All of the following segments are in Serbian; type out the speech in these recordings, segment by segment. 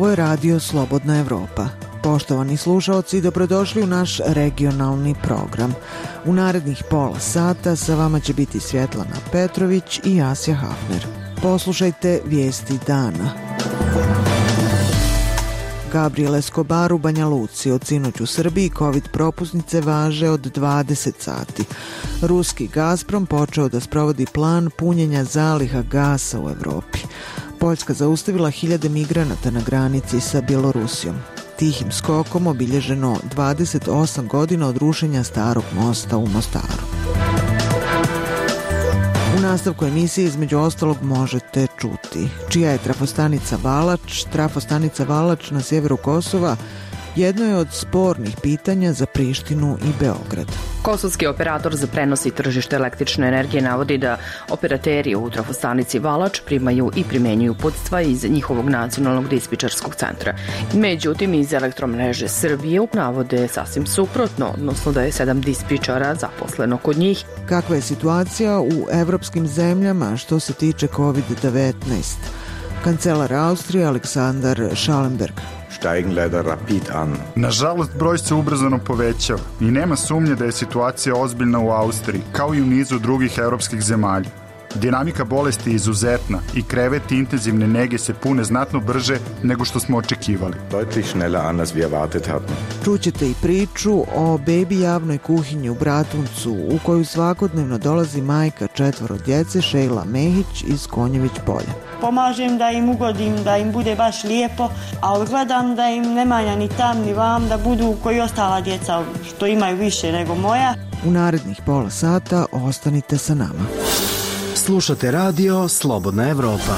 Ovo je radio Slobodna Evropa. Poštovani slušaoci, dobrodošli u naš regionalni program. U narednih pola sata sa vama će biti Svjetlana Petrović i Asja Hafner. Poslušajte vijesti dana. Gabriel Escobar u Banja Luci. Od sinoć u Srbiji COVID propusnice važe od 20 sati. Ruski Gazprom počeo da sprovodi plan punjenja zaliha gasa u Evropi. Poljska zaustavila 1000 migranata na granici sa Bjelorusijom. Tihim skokom obilježeno 28 godina od rušenja starog mosta u Mostaru. U nastavku emisije između ostalog možete čuti čija je trafostanica Valač. Trafostanica Valač na sjeveru Kosova jedno je od spornih pitanja za Prištinu i Beograd. Kosovski operator za prenos i tržište električne energije navodi da operateri u trafostanici Valač primaju i primjenjuju uputstva iz njihovog nacionalnog dispečerskog centra. Međutim, iz Elektromreže Srbije navode sasvim suprotno, odnosno da je 7 dispečera zaposleno kod njih. Kakva je situacija u evropskim zemljama što se tiče COVID-19? Kancelar Austrije Aleksandar Schallenberg. Steigen leider rapid an. Nažalost, broj se ubrzano povećava i nema sumnje da je situacija ozbiljna u Austriji, kao i u nizu drugih evropskih zemalja. Dinamika bolesti je izuzetna i kreveti intenzivne nege se pune znatno brže nego što smo očekivali. Deutlich schneller an als wir erwartet hatten. Čućete i priču o bebi javnoj kuhinji u Bratuncu u koju svakodnevno dolazi majka 4 djece Šejla Mehić iz Konjević Polja. Pomažem da im ugodim, da im bude baš lijepo, ali gledam da im ne manja ni tam ni vam, da budu koji ostala djeca što imaju više nego moja. U narednih pola sata ostanite sa nama. Slušate radio Slobodna Evropa.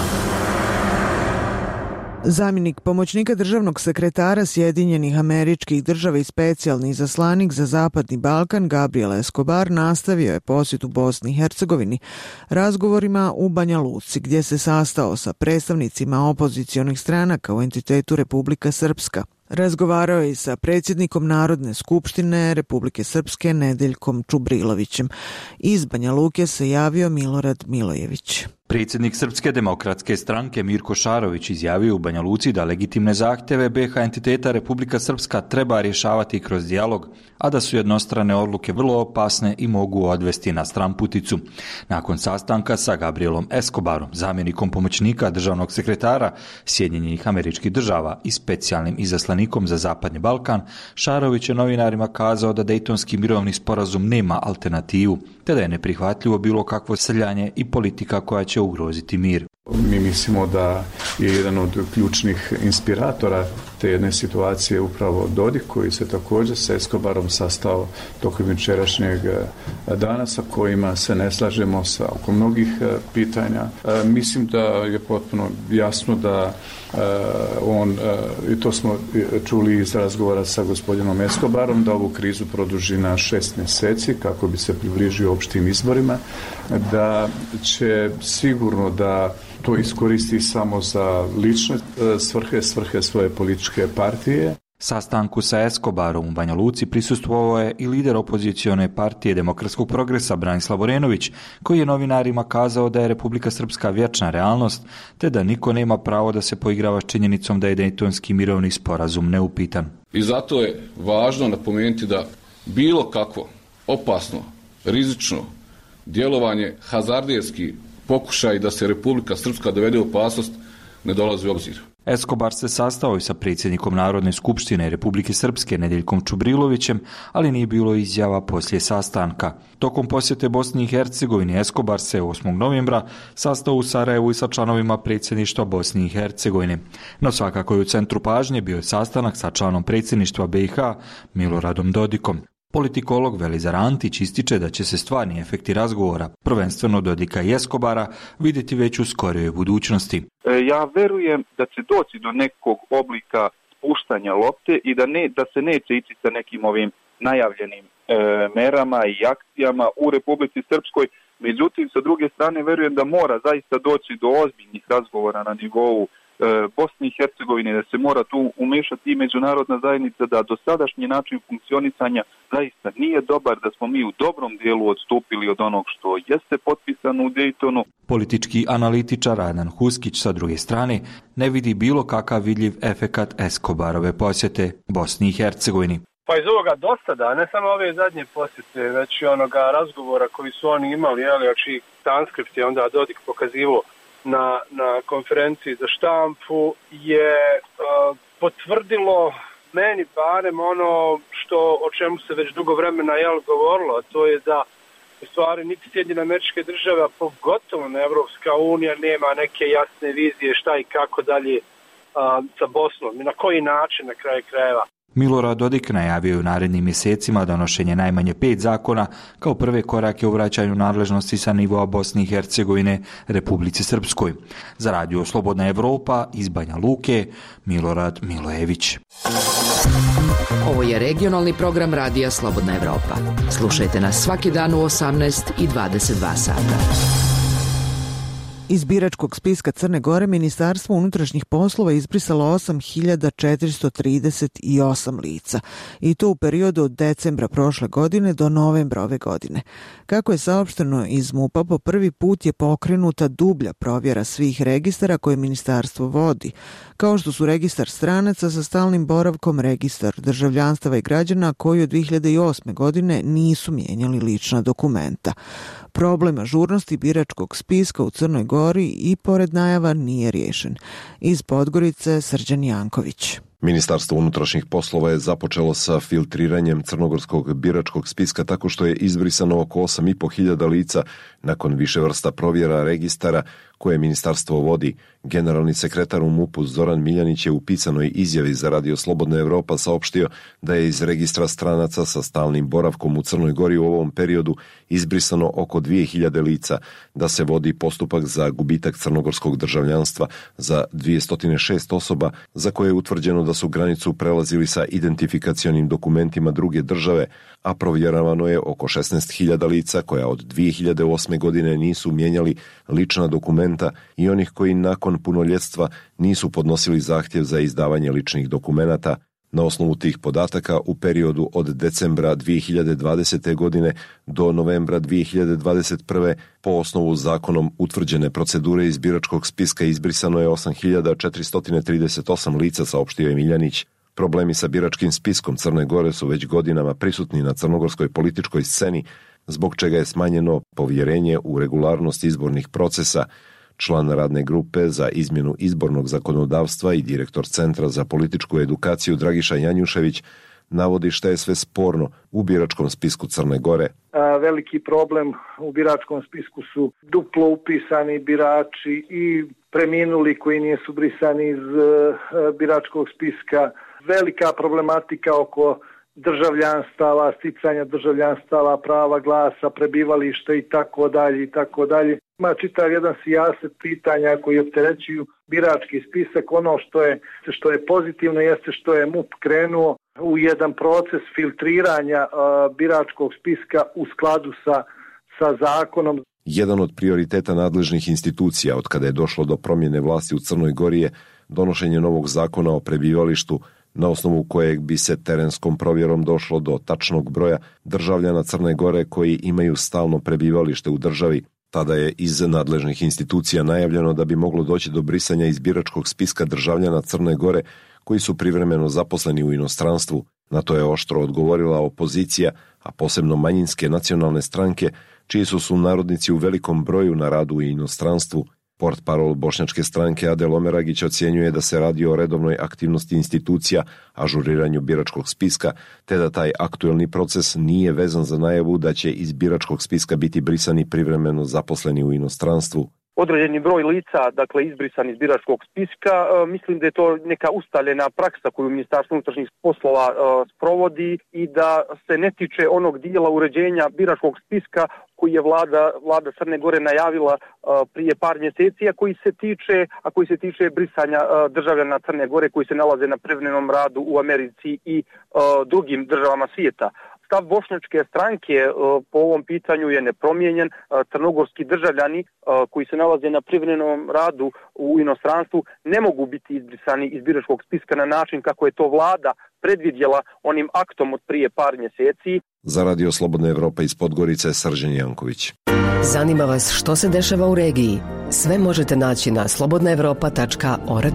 Zamjenik pomoćnika državnog sekretara Sjedinjenih Američkih Država i specijalni izaslanik za Zapadni Balkan Gabriel Escobar nastavio je posjet u Bosni i Hercegovini razgovorima u Banja Luci, gdje se sastao sa predstavnicima opozicionih stranaka u entitetu Republika Srpska. Razgovarao je i sa predsjednikom Narodne skupštine Republike Srpske Nedeljkom Čubrilovićem. Iz Banja Luke se javio Milorad Milojević. Predsjednik Srpske demokratske stranke Mirko Šarović izjavio u Banja Luci da legitimne zahtjeve BiH entiteta Republika Srpska treba rješavati kroz dijalog, a da su jednostrane odluke vrlo opasne i mogu odvesti na stranputicu. Nakon sastanka sa Gabrielom Escobarom, zamjenikom pomoćnika državnog sekretara Sjedinjenih Američkih Država i specijalnim izaslanikom za Zapadni Balkan, Šarović je novinarima kazao da Dejtonski mirovni sporazum nema alternativu, te da je neprihvatljivo bilo kakvo srljanje i politika koja će ugroziti mir. Mi mislimo da je jedan od ključnih inspiratora te jedne situacije upravo Dodik, koji se također sa Escobarom sastao tokom jučerašnjeg dana, sa kojima se ne slažemo oko mnogih pitanja. Mislim da je potpuno jasno da on, i to smo čuli iz razgovora sa gospodinom Escobarom, da ovu krizu produži na 6 mjeseci kako bi se približio opštim izborima, da će sigurno da to iskoristi samo za lične svrhe svoje političke partije. Sastanku sa Escobarom u Banja Luci prisustvovao je i lider opozicione partije Demokratskog progresa Branislav Orenović, koji je novinarima kazao da je Republika Srpska vječna realnost, te da niko nema pravo da se poigrava s činjenicom da je Dejtonski mirovni sporazum neupitan. I zato je važno napomenuti da bilo kakvo opasno, rizično djelovanje, hazarderski pokušaj da se Republika Srpska dovede u opasnost ne dolazi u obzir. Escobar se sastao i sa predsjednikom Narodne skupštine Republike Srpske Nedeljkom Čubrilovićem, ali nije bilo izjava poslije sastanka. Tokom posjete Bosni i Hercegovini Escobar se 8. novembra sastao u Sarajevu i sa članovima predsjedništva Bosne i Hercegovine. No svakako je u centru pažnje bio sastanak sa članom predsjedništva BiH Miloradom Dodikom. Politikolog Velizar Antić ističe da će se stvarni efekti razgovora, prvenstveno Dodika i Escobara, vidjeti već u skorijoj budućnosti. Ja verujem da će doći do nekog oblika spuštanja lopte i da se neće ići sa nekim ovim najavljenim merama i akcijama u Republici Srpskoj. Međutim, sa druge strane, verujem da mora zaista doći do ozbiljnih razgovora na nivou Bosne i Hercegovine, da se mora tu umešati i međunarodna zajednica, da dosadašnji način funkcionisanja zaista nije dobar, da smo mi u dobrom dijelu odstupili od onog što jeste potpisano u Dejtonu. Politički analitičar Adnan Huskić sa druge strane ne vidi bilo kakav vidljiv efekat Escobarove posjete Bosni i Hercegovini. Pa iz ovoga dosada, ne samo ove zadnje posjete, već i onoga razgovora koji su oni imali, znači transkript je onda Dodik pokazivo na konferenciji za štampu, je potvrdilo meni barem ono o čemu se već dugo vremena govorilo, a to je da u stvari niti Sjedinjene Američke Države, a pogotovo na Evropska unija, nema neke jasne vizije šta i kako dalje sa Bosnom i na koji način na kraju krajeva. Milorad Dodik najavio u narednim mjesecima donošenje najmanje 5 zakona kao prve korake u vraćanju nadležnosti sa nivoa Bosne i Hercegovine Republici Srpskoj. Za Radio Slobodna Evropa iz Banja Luke, Milorad Milojević. Ovo je regionalni program Radija Slobodna Evropa. Slušajte nas svaki dan u 18 i 22 sata. Iz biračkog spiska Crne Gore Ministarstvo unutrašnjih poslova izbrisalo 8.438 lica i to u periodu od decembra prošle godine do novembra ove godine. Kako je saopšteno iz MUP-a, po prvi put je pokrenuta dublja provjera svih registara koje ministarstvo vodi, kao što su registar stranaca sa stalnim boravkom, registar državljanstava i građana koji od 2008. godine nisu mijenjali lična dokumenta. Problem ažurnosti biračkog spiska u Crnoj Gori i pored najava nije riješen. Iz Podgorice Srđan Janković. Ministarstvo unutrašnjih poslova je započelo sa filtriranjem crnogorskog biračkog spiska tako što je izbrisano oko 8.500 lica nakon više vrsta provjera registara koje ministarstvo vodi. Generalni sekretar u MUP-u Zoran Miljanić je u pisanoj izjavi za Radio Slobodna Evropa saopštio da je iz registra stranaca sa stalnim boravkom u Crnoj Gori u ovom periodu izbrisano oko 2.000 lica, da se vodi postupak za gubitak crnogorskog državljanstva za 206 osoba za koje je utvrđeno da su granicu prelazili sa identifikacionim dokumentima druge države, a provjeravano je oko 16.000 lica koja od 2008. godine nisu mijenjali lična dokumenta i onih koji nakon punoljetstva nisu podnosili zahtjev za izdavanje ličnih dokumenata. Na osnovu tih podataka u periodu od decembra 2020. godine do novembra 2021. po osnovu zakonom utvrđene procedure iz biračkog spiska izbrisano je 8.438 lica, saopštio je Miljanić. Problemi sa biračkim spiskom Crne Gore su već godinama prisutni na crnogorskoj političkoj sceni, zbog čega je smanjeno povjerenje u regularnost izbornih procesa. Član radne grupe za izmjenu izbornog zakonodavstva i direktor Centra za političku edukaciju Dragiša Janjušević navodi šta je sve sporno u biračkom spisku Crne Gore. Veliki problem u biračkom spisku su duplo upisani birači i preminuli koji nisu brisani iz biračkog spiska. Velika problematika oko državljanstava, sticanja državljanstava, prava glasa, prebivalište i tako dalje i tako dalje. Ima čitav jedan sijaset pitanja koji opterećuju birački spisak. Ono što je pozitivno jeste što je MUP krenuo u jedan proces filtriranja biračkog spiska u skladu sa zakonom. Jedan od prioriteta nadležnih institucija od kada je došlo do promjene vlasti u Crnoj Gori je donošenje novog zakona o prebivalištu, na osnovu kojeg bi se terenskom provjerom došlo do tačnog broja državljana Crne Gore koji imaju stalno prebivalište u državi. Tada je iz nadležnih institucija najavljeno da bi moglo doći do brisanja iz biračkog spiska državljana Crne Gore koji su privremeno zaposleni u inostranstvu. Na to je oštro odgovorila opozicija, a posebno manjinske nacionalne stranke, čiji su sunarodnici u velikom broju na radu u inostranstvu. Portparol bošnjačke stranke Adel Omeragić ocjenjuje da se radi o redovnoj aktivnosti institucija, ažuriranju biračkog spiska, te da taj aktuelni proces nije vezan za najavu da će iz biračkog spiska biti brisani privremeno zaposleni u inostranstvu. Određeni broj lica, dakle izbrisan iz biračkog spiska, mislim da je to neka ustaljena praksa koju Ministarstvo unutrašnjih poslova sprovodi i da se ne tiče onog dijela uređenja biračkog spiska koji je vlada Crne Gore najavila prije par mjeseci, a koji se tiče brisanja državljana Crne Gore koji se nalaze na privremenom radu u Americi i drugim državama svijeta. Stav bošnjačke stranke po ovom pitanju je nepromijenjen. Crnogorski državljani koji se nalaze na privremenom radu u inostranstvu ne mogu biti izbrisani iz biračkog spiska na način kako je to vlada predvidjela onim aktom od prije par mjeseci. Za Radio Slobodna Evropa iz Podgorice, Srđan Janković. Zanima vas što se dešava u regiji? Sve možete naći na slobodnaevropa.org.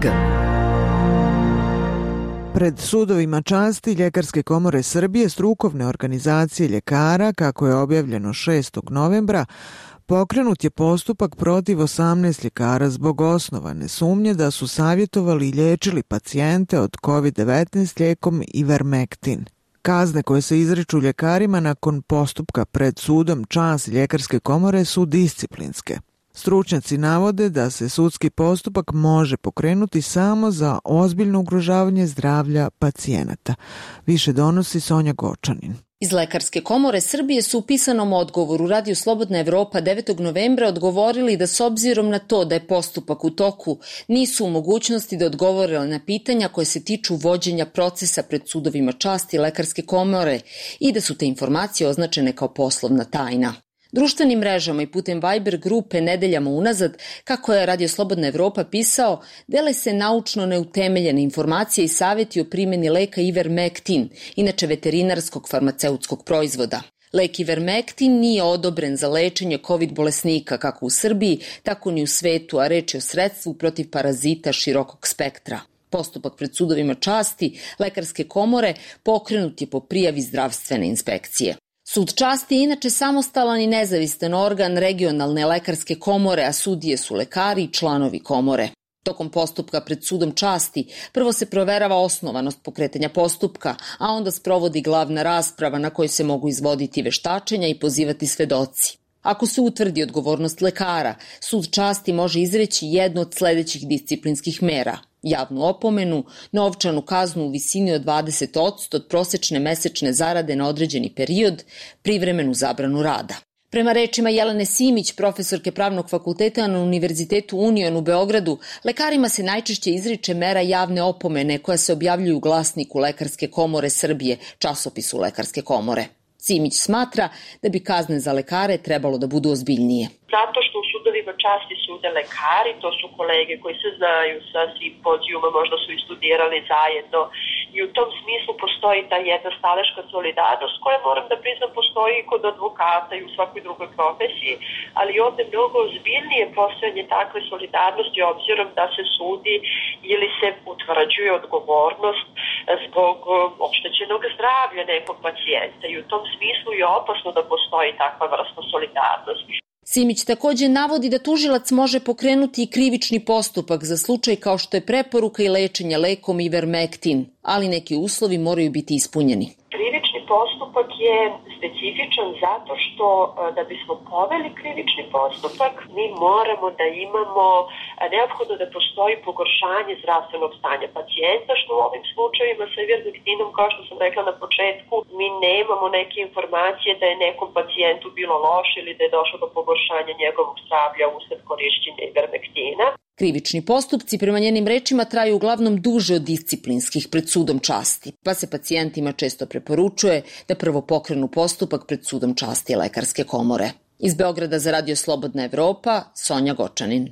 Pred sudovima časti Ljekarske komore Srbije, strukovne organizacije ljekara, kako je objavljeno 6. novembra, pokrenut je postupak protiv 18 ljekara zbog osnovane sumnje da su savjetovali i liječili pacijente od COVID-19 lijekom Ivermectin. Kazne koje se izriču ljekarima nakon postupka pred sudom časti Ljekarske komore su disciplinske. Stručnjaci navode da se sudski postupak može pokrenuti samo za ozbiljno ugrožavanje zdravlja pacijenata. Više donosi Sonja Gočanin. Iz Lekarske komore Srbije su u pisanom odgovoru Radio Slobodna Evropa 9. novembra odgovorili da s obzirom na to da je postupak u toku, nisu u mogućnosti da odgovore na pitanja koje se tiču vođenja procesa pred sudovima časti Lekarske komore i da su te informacije označene kao poslovna tajna. Društvenim mrežama i putem Viber grupe nedeljama unazad, kako je Radio Slobodna Evropa pisao, dele se naučno neutemeljene informacije i savjeti o primjeni leka Ivermectin, inače veterinarskog farmaceutskog proizvoda. Lek Ivermectin nije odobren za lečenje COVID bolesnika kako u Srbiji, tako ni u svetu, a reč je o sredstvu protiv parazita širokog spektra. Postupak pred sudovima časti Lekarske komore pokrenut je po prijavi zdravstvene inspekcije. Sud časti je inače samostalan i nezavistan organ regionalne lekarske komore, a sudije su lekari i članovi komore. Tokom postupka pred sudom časti prvo se proverava osnovanost pokretanja postupka, a onda sprovodi glavna rasprava na kojoj se mogu izvoditi veštačenja i pozivati svedoci. Ako se utvrdi odgovornost lekara, sud časti može izreći jednu od sledećih disciplinskih mera: javnu opomenu, novčanu kaznu u visini od 20% od prosečne mesečne zarade na određeni period, privremenu zabranu rada. Prema rečima Jelene Simić, profesorke Pravnog fakulteta na Univerzitetu Union u Beogradu, lekarima se najčešće izriče mera javne opomene koja se objavljuje u glasniku Lekarske komore Srbije, časopisu Lekarske komore. Simić smatra da bi kazne za lekare trebalo da budu ozbiljnije. Zato što u sudovima časti sude lekari, to su kolege koji se znaju sa simpozijuma, možda su i studirali zajedno i u tom smislu postoji ta jedna staleška solidarnost koja, moram da priznam, postoji i kod advokata i u svakoj drugoj profesiji, ali ovde mnogo ozbiljnije postojanje takve solidarnosti obzirom da se sudi ili se utvrđuje odgovornost zbog oštećenog zdravlja nekog pacijenta i u tom smislu je opasno da postoji takva vrsta solidarnosti. Simić takođe navodi da tužilac može pokrenuti i krivični postupak za slučaj kao što je preporuka i lečenje lekom Ivermectin, ali neki uslovi moraju biti ispunjeni. Krivični postupak je specifičan zato što da bismo poveli krivični postupak mi moramo da imamo neophodno da postoji pogoršanje zdravstvenog stanja pacijenta, što u ovim slučajevima sa Ivermectinom, kao što sam rekla na početku, mi nemamo neke informacije da je nekom pacijentu bilo loše ili da je došlo do pogoršanja njegovog zdravlja usled korišćenja Ivermectina. Krivični postupci prema njenim rečima traju uglavnom duže od disciplinskih pred sudom časti, pa se pacijentima često preporučuje da prvo pokrenu postupak pred sudom časti Lekarske komore. Iz Beograda za Radio Slobodna Evropa, Sonja Gočanin.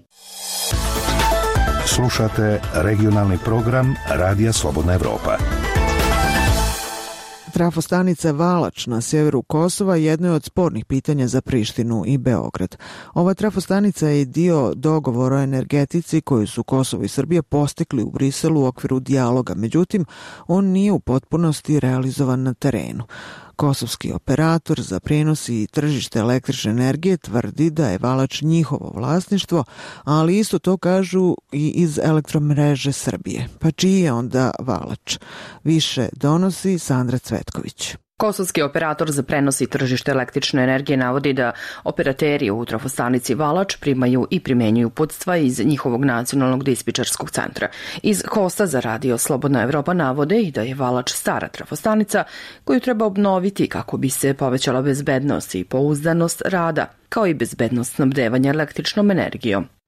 Slušate regionalni program Radija Slobodna Evropa. Trafostanica Valač na sjeveru Kosova jedno je od spornih pitanja za Prištinu i Beograd. Ova trafostanica je dio dogovora o energetici koju su Kosovo i Srbija postigli u Briselu u okviru dijaloga, međutim, on nije u potpunosti realizovan na terenu. Kosovski operator za prijenos i tržište električne energije tvrdi da je Valač njihovo vlasništvo, ali isto to kažu i iz Elektromreže Srbije. Pa čiji je onda Valač? Više donosi Sandra Cvetković. Kosovski operator za prenos i tržište električne energije navodi da operateri u trafostanici Valač primaju i primenjuju uputstva iz njihovog nacionalnog dispečerskog centra. Iz hosta za Radio Slobodna Evropa navode i da je Valač stara trafostanica koju treba obnoviti kako bi se povećala bezbednost i pouzdanost rada, kao i bezbednost snabdevanja električnom energijom.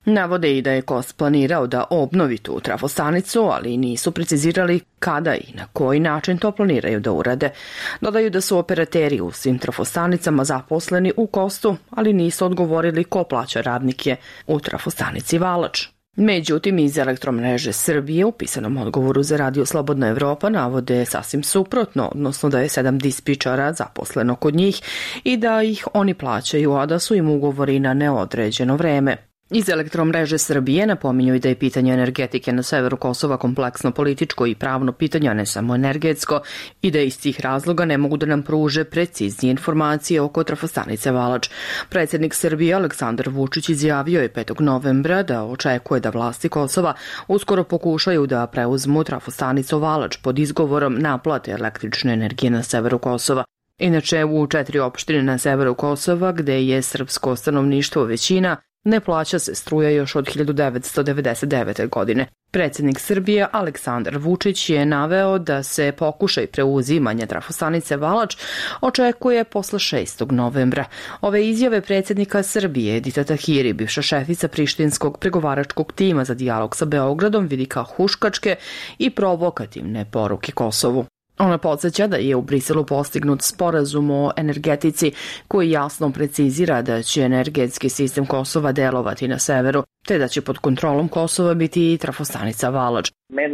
Navode i da je KOS planirao da obnovi tu trafostanicu, ali nisu precizirali kada i na koji način to planiraju da urade. Dodaju da su operateri u svim trafostanicama zaposleni u KOS-u, ali nisu odgovorili ko plaća radnike u trafostanici Valač. Međutim, iz Elektromreže Srbije u pisanom odgovoru za Radio Slobodna Evropa navode sasvim suprotno, odnosno da je 7 dispičara zaposleno kod njih i da ih oni plaćaju, a da su im ugovori na neodređeno vreme. Iz Elektromreže Srbije napominju i da je pitanje energetike na severu Kosova kompleksno političko i pravno pitanje, a ne samo energetsko, i da iz tih razloga ne mogu da nam pruže preciznije informacije oko trafostanice Valač. Predsjednik Srbije Aleksandar Vučić izjavio je 5. novembra da očekuje da vlasti Kosova uskoro pokušaju da preuzmu trafostanicu Valač pod izgovorom naplate električne energije na severu Kosova. Inače, u 4 opštine na severu Kosova, gde je srpsko stanovništvo većina, ne plaća se struja još od 1999. godine. Predsjednik Srbije Aleksandar Vučić je naveo da se pokušaj preuzimanja trafostanice Valač očekuje posle 6. novembra. Ove izjave predsjednika Srbije Edita Tahiri, bivša šefica prištinskog pregovaračkog tima za dijalog sa Beogradom, vidi kao huškačke i provokativne poruke Kosovu. Ona podsjeća da je u Briselu postignut sporazum o energetici koji jasno precizira da će energetski sistem Kosova delovati na severu, te da će pod kontrolom Kosova biti i trafostanica Valač.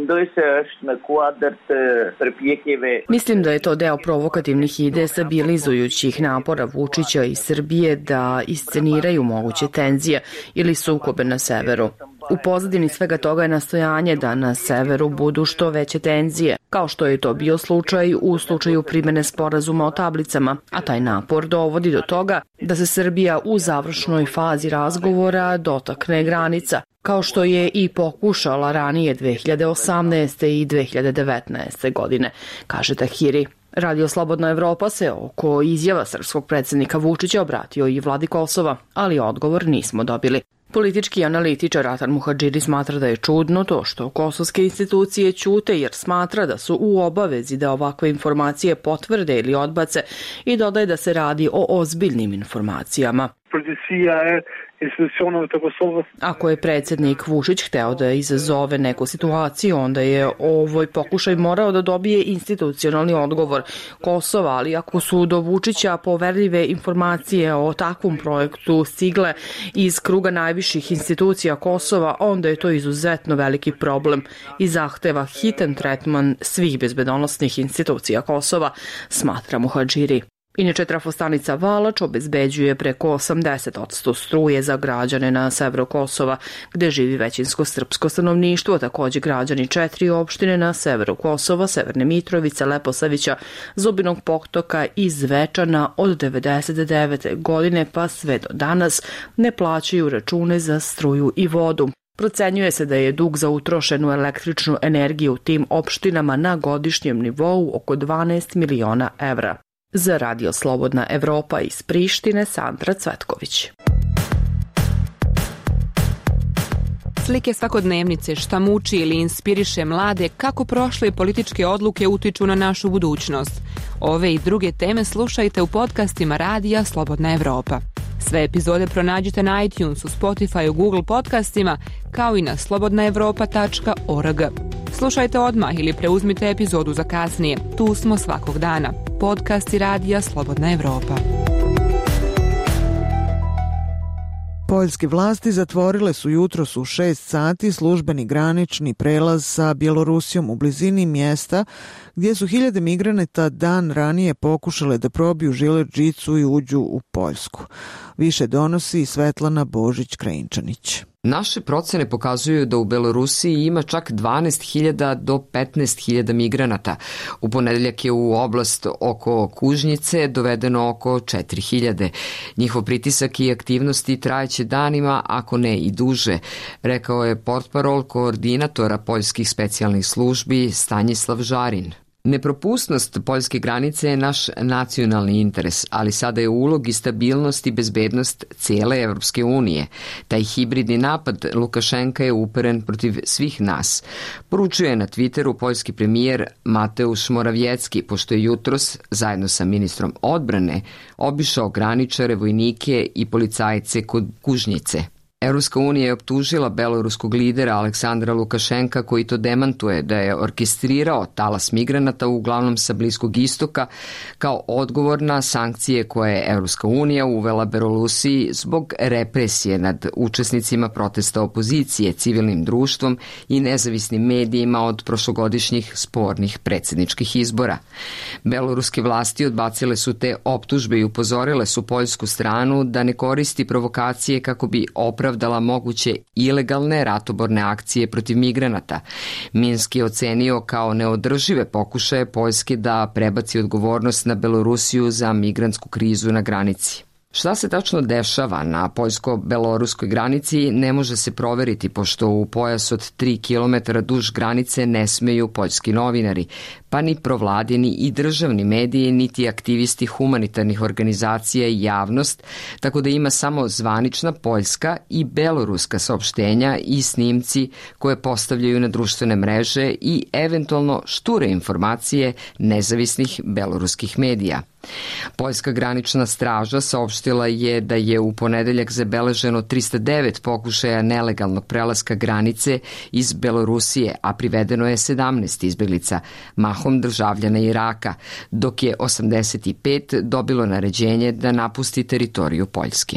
Mislim da je to deo provokativnih i destabilizujućih napora Vučića i Srbije da isceniraju moguće tenzije ili sukobe na severu. U pozadini svega toga je nastojanje da na severu budu što veće tenzije, kao što je to bio slučaj u slučaju primene sporazuma o tablicama, a taj napor dovodi do toga da se Srbija u završnoj fazi razgovora dotakne granica, kao što je i pokušala ranije 2018. i 2019. godine, kaže Tahiri. Radio Slobodna Evropa se oko izjava srpskog predsjednika Vučića obratio i vladi Kosova, ali odgovor nismo dobili. Politički analitičar Ratan Muhadžiri smatra da je čudno to što kosovske institucije ćute jer smatra da su u obavezi da ovakve informacije potvrde ili odbace i dodaje da se radi o ozbiljnim informacijama. Ako je predsjednik Vučić hteo da izazove neku situaciju, onda je ovoj pokušaj morao da dobije institucionalni odgovor Kosova, ali ako su do Vučića poverljive informacije o takvom projektu stigle iz kruga najviših institucija Kosova, onda je to izuzetno veliki problem i zahteva hitan tretman svih bezbedonosnih institucija Kosova, smatra Muhadžiri. Inače, trafostanica Valač obezbeđuje preko 80% struje za građane na severu Kosova, gde živi većinsko srpsko stanovništvo, takođe građani 4 opštine na severu Kosova, Severne Mitrovice, Leposavića, Zubinog Potoka i Zvečana od 1999. godine pa sve do danas ne plaćaju račune za struju i vodu. Procenjuje se da je dug za utrošenu električnu energiju u tim opštinama na godišnjem nivou oko 12 miliona evra. Za Radio Slobodna Evropa iz Prištine, Sandra Cvetković. Slike svakodnevnice, šta muči ili inspiriše mlade, kako prošle političke odluke utiču na našu budućnost. Ove i druge teme slušajte u podcastima Radija Slobodna Evropa. Sve epizode pronađite na iTunesu, Spotify, Google podcastima, kao i na slobodnaevropa.org. Slušajte odmah ili preuzmite epizodu za kasnije. Tu smo svakog dana. Podcasti Radija Slobodna Evropa. Poljske vlasti zatvorile su jutros u 6 sati službeni granični prelaz sa Bjelorusijom u blizini mjesta gdje su hiljade migranata dan ranije pokušale da probiju žilet žicu i uđu u Poljsku. Više donosi Svetlana Božić-Krajinčanić. Naše procene pokazuju da u Belorusiji ima čak 12.000 do 15.000 migranata. U ponedeljak je u oblast oko Kužnjice dovedeno oko 4.000. Njihov pritisak i aktivnosti trajeće danima, ako ne i duže, rekao je portparol koordinatora poljskih specijalnih službi Stanislav Žarin. Nepropusnost poljske granice je naš nacionalni interes, ali sada je ulog i stabilnost i bezbednost cijele Evropske unije. Taj hibridni napad Lukašenka je uperen protiv svih nas. Poručuje je na Twitteru poljski premijer Mateusz Morawiecki, pošto je jutros, zajedno sa ministrom odbrane, obišao graničare, vojnike i policajce kod Kužnjice. Evropska unija je optužila beloruskog lidera Aleksandra Lukašenka, koji to demantuje, da je orkestrirao talas migranata uglavnom sa Bliskog istoka kao odgovor na sankcije koje je Evropska unija uvela Belorusiji zbog represije nad učesnicima protesta opozicije, civilnim društvom i nezavisnim medijima od prošlogodišnjih spornih predsjedničkih izbora. Beloruske vlasti odbacile su te optužbe i upozorile su poljsku stranu da ne koristi provokacije kako bi opravdala moguće ilegalne ratoborne akcije protiv migranata. Minsk je ocenio kao neodržive pokušaje Poljske da prebaci odgovornost na Belorusiju za migrantsku krizu na granici. Šta se tačno dešava na poljsko-beloruskoj granici ne može se proveriti, pošto u pojas od 3 km duž granice ne smeju poljski novinari, pa ni provladini i državni mediji, niti aktivisti humanitarnih organizacija i javnost, tako da ima samo zvanična poljska i beloruska saopštenja i snimci koje postavljaju na društvene mreže i eventualno šture informacije nezavisnih beloruskih medija. Poljska granična straža saopštila je da je u ponedeljak zabeleženo 309 pokušaja nelegalnog prelaska granice iz Belorusije, a privedeno je 17 izbeglica, mahom državljana Iraka, dok je 85 dobilo naređenje da napusti teritoriju Poljske.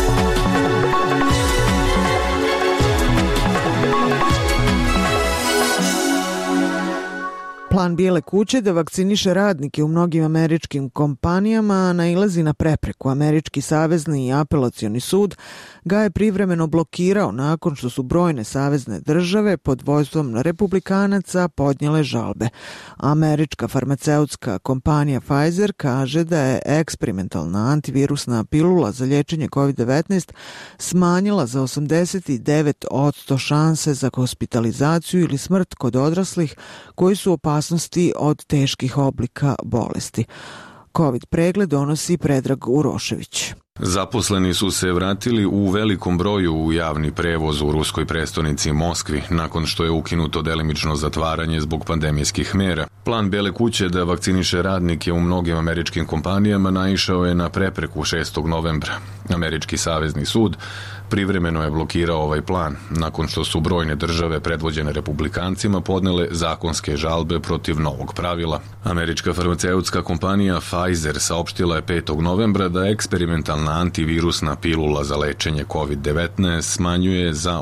Plan Bijele kuće da vakciniše radnike u mnogim američkim kompanijama nailazi na prepreku. Američki savezni i apelacioni sud ga je privremeno blokirao nakon što su brojne savezne države pod vođstvom republikanaca podnijele žalbe. Američka farmaceutska kompanija Pfizer kaže da je eksperimentalna antivirusna pilula za liječenje COVID-19 smanjila za 89% šanse za hospitalizaciju ili smrt kod odraslih koji su opasnosti od teških oblika bolesti. COVID pregled donosi Predrag Urošević. Zaposleni su se vratili u velikom broju u javni prevoz u ruskoj prestonici Moskvi nakon što je ukinuto delimično zatvaranje zbog pandemijskih mera. Plan Bijele kuće da vakciniše radnike u mnogim američkim kompanijama naišao je na prepreku 6. novembra. Američki savezni sud privremeno je blokirao ovaj plan nakon što su brojne države predvođene republikancima podnele zakonske žalbe protiv novog pravila. Američka farmaceutska kompanija Pfizer saopštila je 5. novembra da eksperimentalna antivirusna pilula za lečenje COVID-19 smanjuje za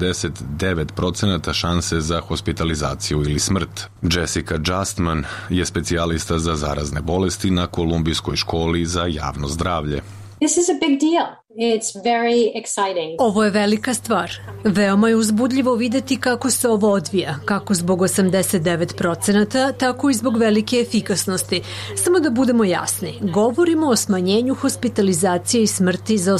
89% šanse za hospitalizaciju ili smrt. Jessica Justman je specijalista za zarazne bolesti na Kolumbijskoj školi za javno zdravlje. This is a big deal. It's very exciting. Ovo je velika stvar. Veoma je uzbudljivo videti kako se ovo odvija, kako zbog 89%, tako i zbog velike efikasnosti. Samo da budemo jasni, govorimo o smanjenju hospitalizacije i smrti za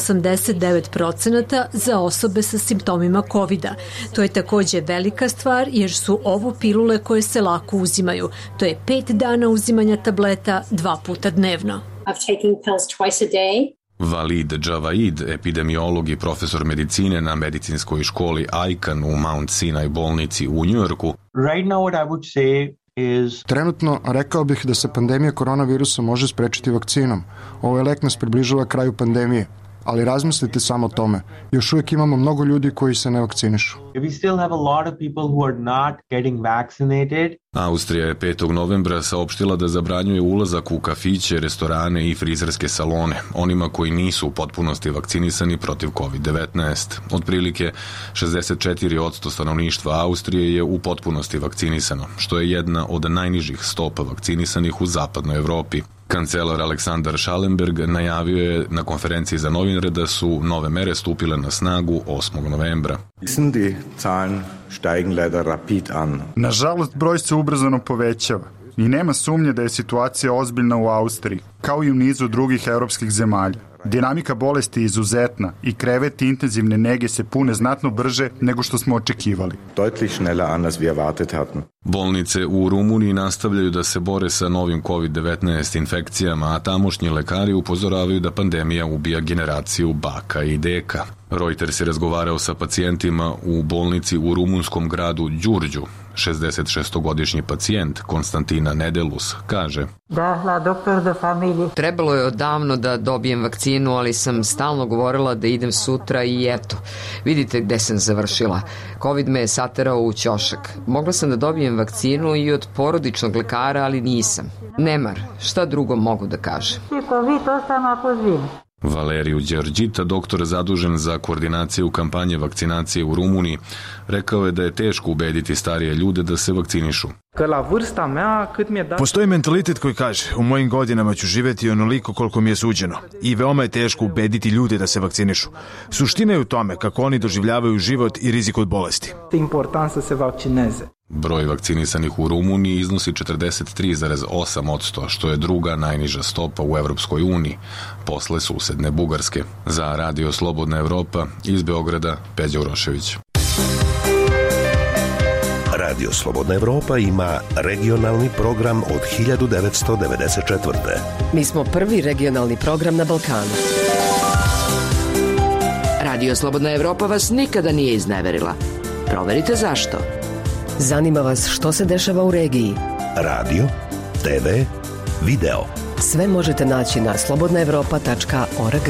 89% za osobe sa simptomima COVID-a. To je takođe velika stvar jer su ovo pilule koje se lako uzimaju. To je 5 dana uzimanja tableta 2 puta dnevno. Of taking pills twice a day. Valid Javaid, epidemiolog i profesor medicine na medicinskoj školi Icahn u Mount Sinai bolnici u Njujorku. Right now what I would say is... Trenutno rekao bih da se pandemija koronavirusa može sprečiti vakcinom. Ovaj lek nas približava kraju pandemije. Ali razmislite samo o tome. Još uvijek imamo mnogo ljudi koji se ne vakcinišu. We still have a lot of people who are not getting vaccinated. Austrija je 5. novembra saopštila da zabranjuje ulazak u kafiće, restorane i frizerske salone onima koji nisu u potpunosti vakcinisani protiv COVID-19. Otprilike 64% stanovništva Austrije je u potpunosti vakcinisano, što je jedna od najnižih stopa vakcinisanih u zapadnoj Evropi. Kancelar Aleksandar Schallenberg najavio je na konferenciji za novinare da su nove mere stupile na snagu 8. novembra. Nažalost, broj se ubrzano povećava i nema sumnje da je situacija ozbiljna u Austriji, kao i u nizu drugih evropskih zemalja. Dinamika bolesti je izuzetna i kreveti intenzivne nege se pune znatno brže nego što smo očekivali. Bolnice u Rumuniji nastavljaju da se bore sa novim COVID-19 infekcijama, a tamošnji lekari upozoravaju da pandemija ubija generaciju baka i deka. Reuters je razgovarao sa pacijentima u bolnici u rumunskom gradu Đurđu. 66-godišnji pacijent Konstantina Nedelus kaže: Trebalo je odavno da dobijem vakcinu, ali sam stalno govorila da idem sutra i eto, vidite gde sam završila. Covid me je saterao u ćošak. Mogla sam da dobijem vakcinu i od porodičnog lekara, ali nisam. Nemar, šta drugo mogu da kažem? Valeriju Đerđita, doktor zadužen za koordinaciju kampanje vakcinacije u Rumuniji, rekao je da je teško ubediti starije ljude da se vakcinišu. Postoji mentalitet koji kaže, u mojim godinama ću živeti onoliko koliko mi je suđeno i veoma je teško ubediti ljude da se vakcinišu. Suština je u tome kako oni doživljavaju život i rizik od bolesti. Broj vakcinisanih u Rumuniji iznosi 43,8%, što je druga najniža stopa u Evropskoj uniji, posle susedne Bugarske. Za Radio Slobodna Evropa, iz Beograda, Peđa Urošević. Radio Slobodna Evropa ima regionalni program od 1994. Mi smo prvi regionalni program na Balkanu. Radio Slobodna Evropa vas nikada nije izneverila. Proverite zašto. Zanima vas što se dešava u regiji. Radio, TV, video. Sve možete naći na slobodnaevropa.org.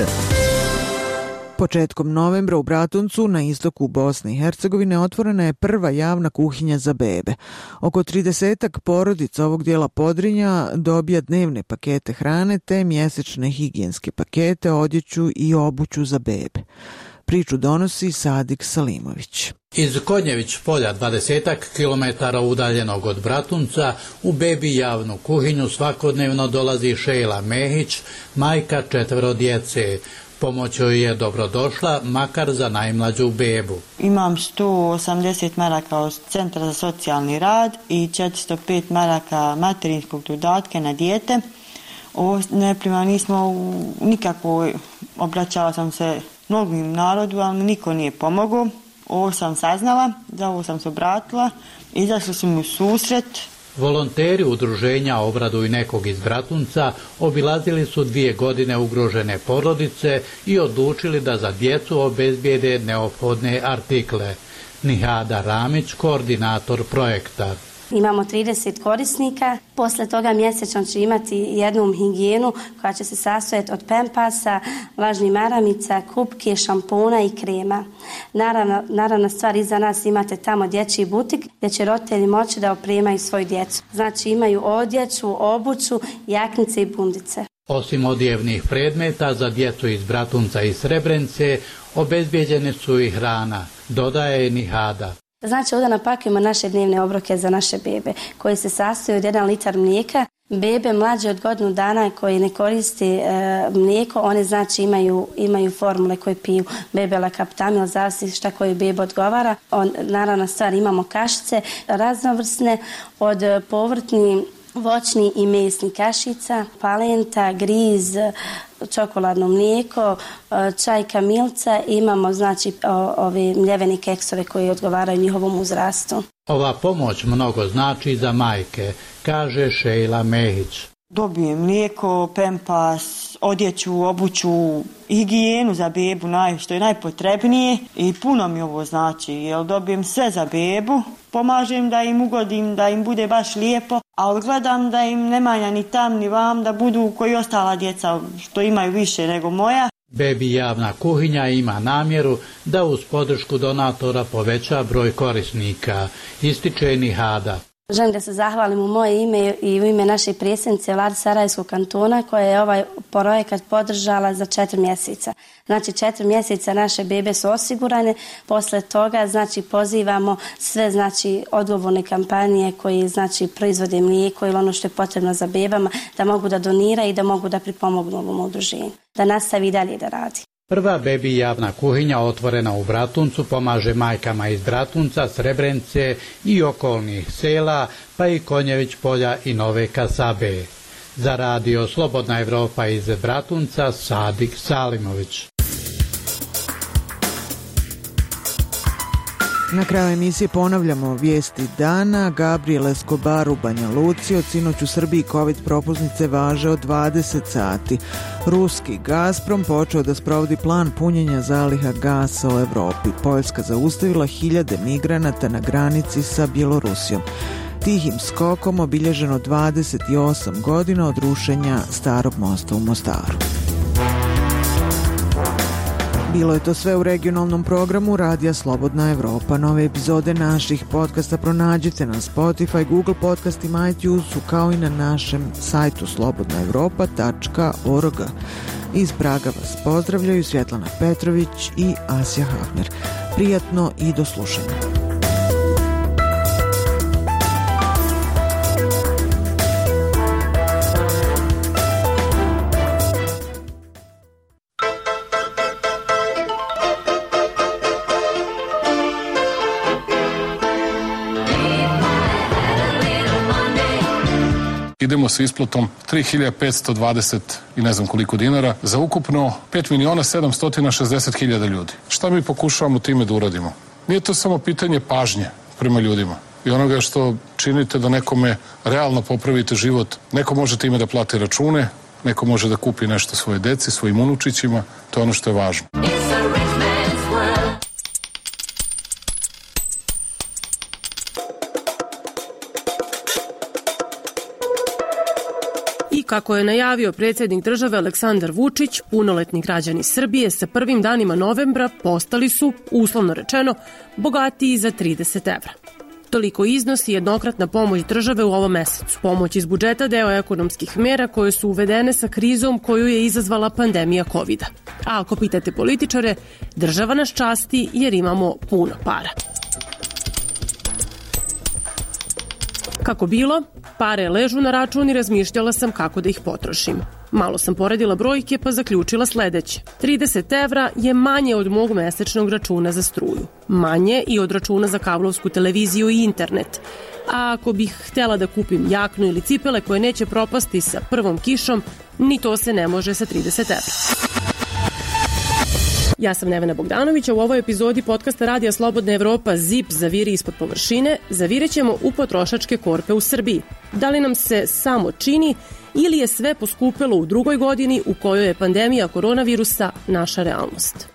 Početkom novembra u Bratuncu, na istoku Bosne i Hercegovine, otvorena je prva javna kuhinja za bebe. Oko 30 porodica ovog dijela Podrinja dobija dnevne pakete hrane te mjesečne higijenske pakete, odjeću i obuću za bebe. Priču donosi Sadik Salimović. Iz Konjević polja, 20 kilometara udaljenog od Bratunca, u bebi javnu kuhinju svakodnevno dolazi Šejla Mehić, majka 4 djece. Pomoć joj je dobrodošla, makar za najmlađu bebu. Imam 180 maraka od Centra za socijalni rad i 405 maraka materinskog dodatka na dijete. Ovo ne primam, nismo nikako, obraćala sam se mnogim narodu, ali niko nije pomogao. Ovo sam saznala, za ovo sam se obratila, izašli su mi u susret. Volonteri udruženja Obraduj nekog iz Bratunca obilazili su 2 godine ugrožene porodice i odlučili da za djecu obezbijede neophodne artikle. Nihada Ramić, koordinator projekta. Imamo 30 korisnika, posle toga mjesečno će imati jednu higijenu koja će se sastojati od pempasa, vlažnih maramica, kupke, šampona i krema. Naravna stvar, iza nas imate tamo dječji butik gdje će roditelji moći da opremaju svoju djecu. Znači imaju odjeću, obuću, jaknice i bundice. Osim odjevnih predmeta za djecu iz Bratunca i Srebrenice, obezbijeđene su i hrana, dodaje Nihada. Znači ovdje napakujemo naše dnevne obroke za naše bebe koji se sastoje od 1 litar mlijeka. Bebe mlađe od godinu dana koji ne koriste mlijeko, one znači imaju formule koje piju bebe lakaptamil, zavisi šta koju bebe odgovara. Naravno stvar, imamo kašice raznovrsne od povrtni, voćni i mesni kašica, palenta, griz, čokoladno mlijeko, čaj kamilca, imamo znači ove mljevene keksove koji odgovaraju njihovom uzrastu. Ova pomoć mnogo znači za majke, kaže Šejla Mehić. Dobijem mlijeko, pempas, odjeću, obuću, higijenu za bebu, što je najpotrebnije i puno mi ovo znači, jer dobijem sve za bebu, pomažem da im ugodim, da im bude baš lijepo, a odgledam da im ne manja ni tam ni vam, da budu koji ostala djeca što imaju više nego moja. Bebi javna kuhinja ima namjeru da uz podršku donatora poveća broj korisnika, ističe Nihada. Želim da se zahvalim u moje ime i u ime naše predsjednice Vlade Sarajevskog kantona koja je ovaj projekat podržala za 4 mjeseca. Znači 4 mjeseca naše bebe su osigurane, posle toga znači pozivamo sve znači odgovorne kampanije koji znači proizvode mlijeko ili ono što je potrebno za bebama da mogu da doniraju i da mogu da pripomognu ovom udruženju, da nastavi dalje da radi. Prva bebi javna kuhinja otvorena u Bratuncu pomaže majkama iz Bratunca, Srebrenice i okolnih sela, pa i Konjević polja i Nove Kasabe. Za Radio Slobodna Evropa iz Bratunca, Sadik Salimović. Na kraju emisije ponavljamo vijesti dana. Gabriel Escobar u Banja Luci. Od sinoć u Srbiji COVID propusnice važe od 20 sati. Ruski Gazprom počeo da sprovodi plan punjenja zaliha gasa u Evropi. Poljska zaustavila 1000 migranata na granici sa Bjelorusijom. tihim skokom obilježeno 28 godina od rušenja Starog mosta u Mostaru. Bilo je to sve u regionalnom programu Radija Slobodna Evropa. Nove epizode naših podcasta pronađite na Spotify, Google podcastima, iTunesu, kao i na našem sajtu slobodnaevropa.org. Iz Praga vas pozdravljaju Svjetlana Petrović i Asja Hafner. Prijatno i do slušanja. Idemo sa isplatom 3.520 i ne znam koliko dinara za ukupno 5.760.000 ljudi. Šta mi pokušavamo time da uradimo? Nije to samo pitanje pažnje prema ljudima i onoga što činite da nekome realno popravite život. Neko može time da plati račune, neko može da kupi nešto svoje deci, svojim unučićima. To je ono što je važno. Kako je najavio predsjednik države Aleksandar Vučić, punoletni građani Srbije sa prvim danima novembra postali su, uslovno rečeno, bogatiji za 30 evra. Toliko iznosi jednokratna pomoć države u ovom mesecu. Pomoć iz budžeta deo ekonomskih mera koje su uvedene sa krizom koju je izazvala pandemija COVID-a. A ako pitate političare, država nas časti jer imamo puno para. Kako bilo, pare ležu na račun i razmišljala sam kako da ih potrošim. Malo sam poredila brojke pa zaključila sledeće. 30 evra je manje od mog mesečnog računa za struju. Manje i od računa za kablovsku televiziju i internet. A ako bih htjela da kupim jaknu ili cipele koje neće propasti sa prvom kišom, ni to se ne može sa 30 evra. Ja sam Nevena Bogdanović, a u ovoj epizodi podcasta Radija Slobodna Evropa ZIP zaviri ispod površine, zavirećemo u potrošačke korpe u Srbiji. Da li nam se samo čini ili je sve poskupelo u drugoj godini u kojoj je pandemija koronavirusa naša realnost?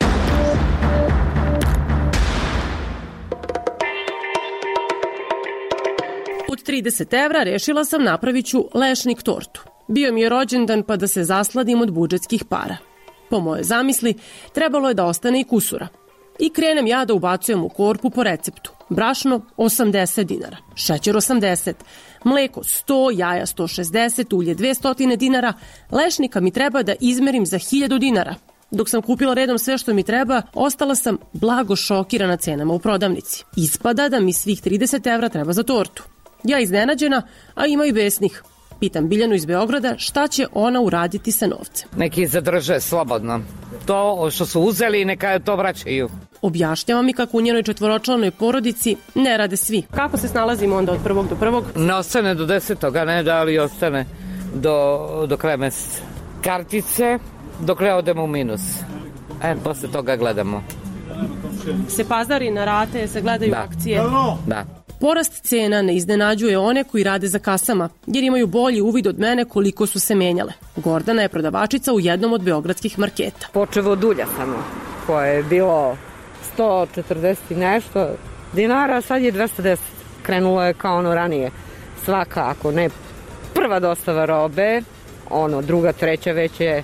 Od 30 evra rešila sam napravit ću lešnik tortu. Bio mi je rođendan pa da se zasladim od budžetskih para. Po moje zamisli, trebalo je da ostane i kusura. I krenem ja da ubacujem u korpu po receptu. Brašno 80 dinara, šećer 80, mleko 100, jaja 160, ulje 200 dinara, lešnika mi treba da izmerim za 1000 dinara. Dok sam kupila redom sve što mi treba, ostala sam blago šokirana cenama u prodavnici. Ispada da mi svih 30 evra treba za tortu. Ja iznenađena, a ima i besnih. Pitam Biljanu iz Beograda šta će ona uraditi sa novcem. Neki zadrže slobodno. To što su uzeli neka to vraćaju. Objašnjava mi kako u njenoj četvoročlanoj porodici ne rade svi. Kako se snalazimo onda od prvog do prvog? Ne ostane do 10. ne da li ostane do kraja meseca. Kartice dok ne odemo u minus. Posle toga gledamo. Se pazari na rate, se gledaju akcije? Da. Porast cena ne iznenađuje one koji rade za kasama, jer imaju bolji uvid od mene koliko su se menjale. Gordana je prodavačica u jednom od beogradskih marketa. Počevo od ulja samo, koje je bilo 140 i nešto dinara, sad je 210. Krenulo je kao ono ranije. Svaka, ako ne prva dostava robe, druga, treća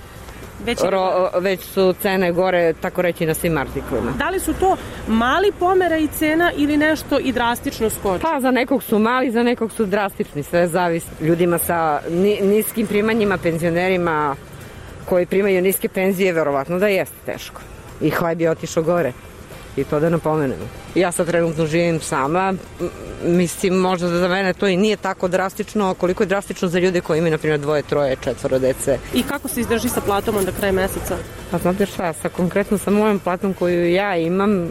već su cene gore, tako reći, na svim artiklima. Da li su to mali pomera i cena ili nešto i drastično skoči? Pa za nekog su mali, za nekog su drastični, sve zavisi. Ljudima sa niskim primanjima, penzionerima koji primaju niske penzije, verovatno da jeste teško. I hleb je otišao gore. I to da napomenemo. Ja sad trenutno živim sama, mislim možda da za mene to i nije tako drastično, koliko je drastično za ljude koji imaju, na primjer, 2, 3, 4 dece. I kako se izdrži sa platom onda kraj meseca? Pa znate šta, konkretno sa mojom platom koju ja imam,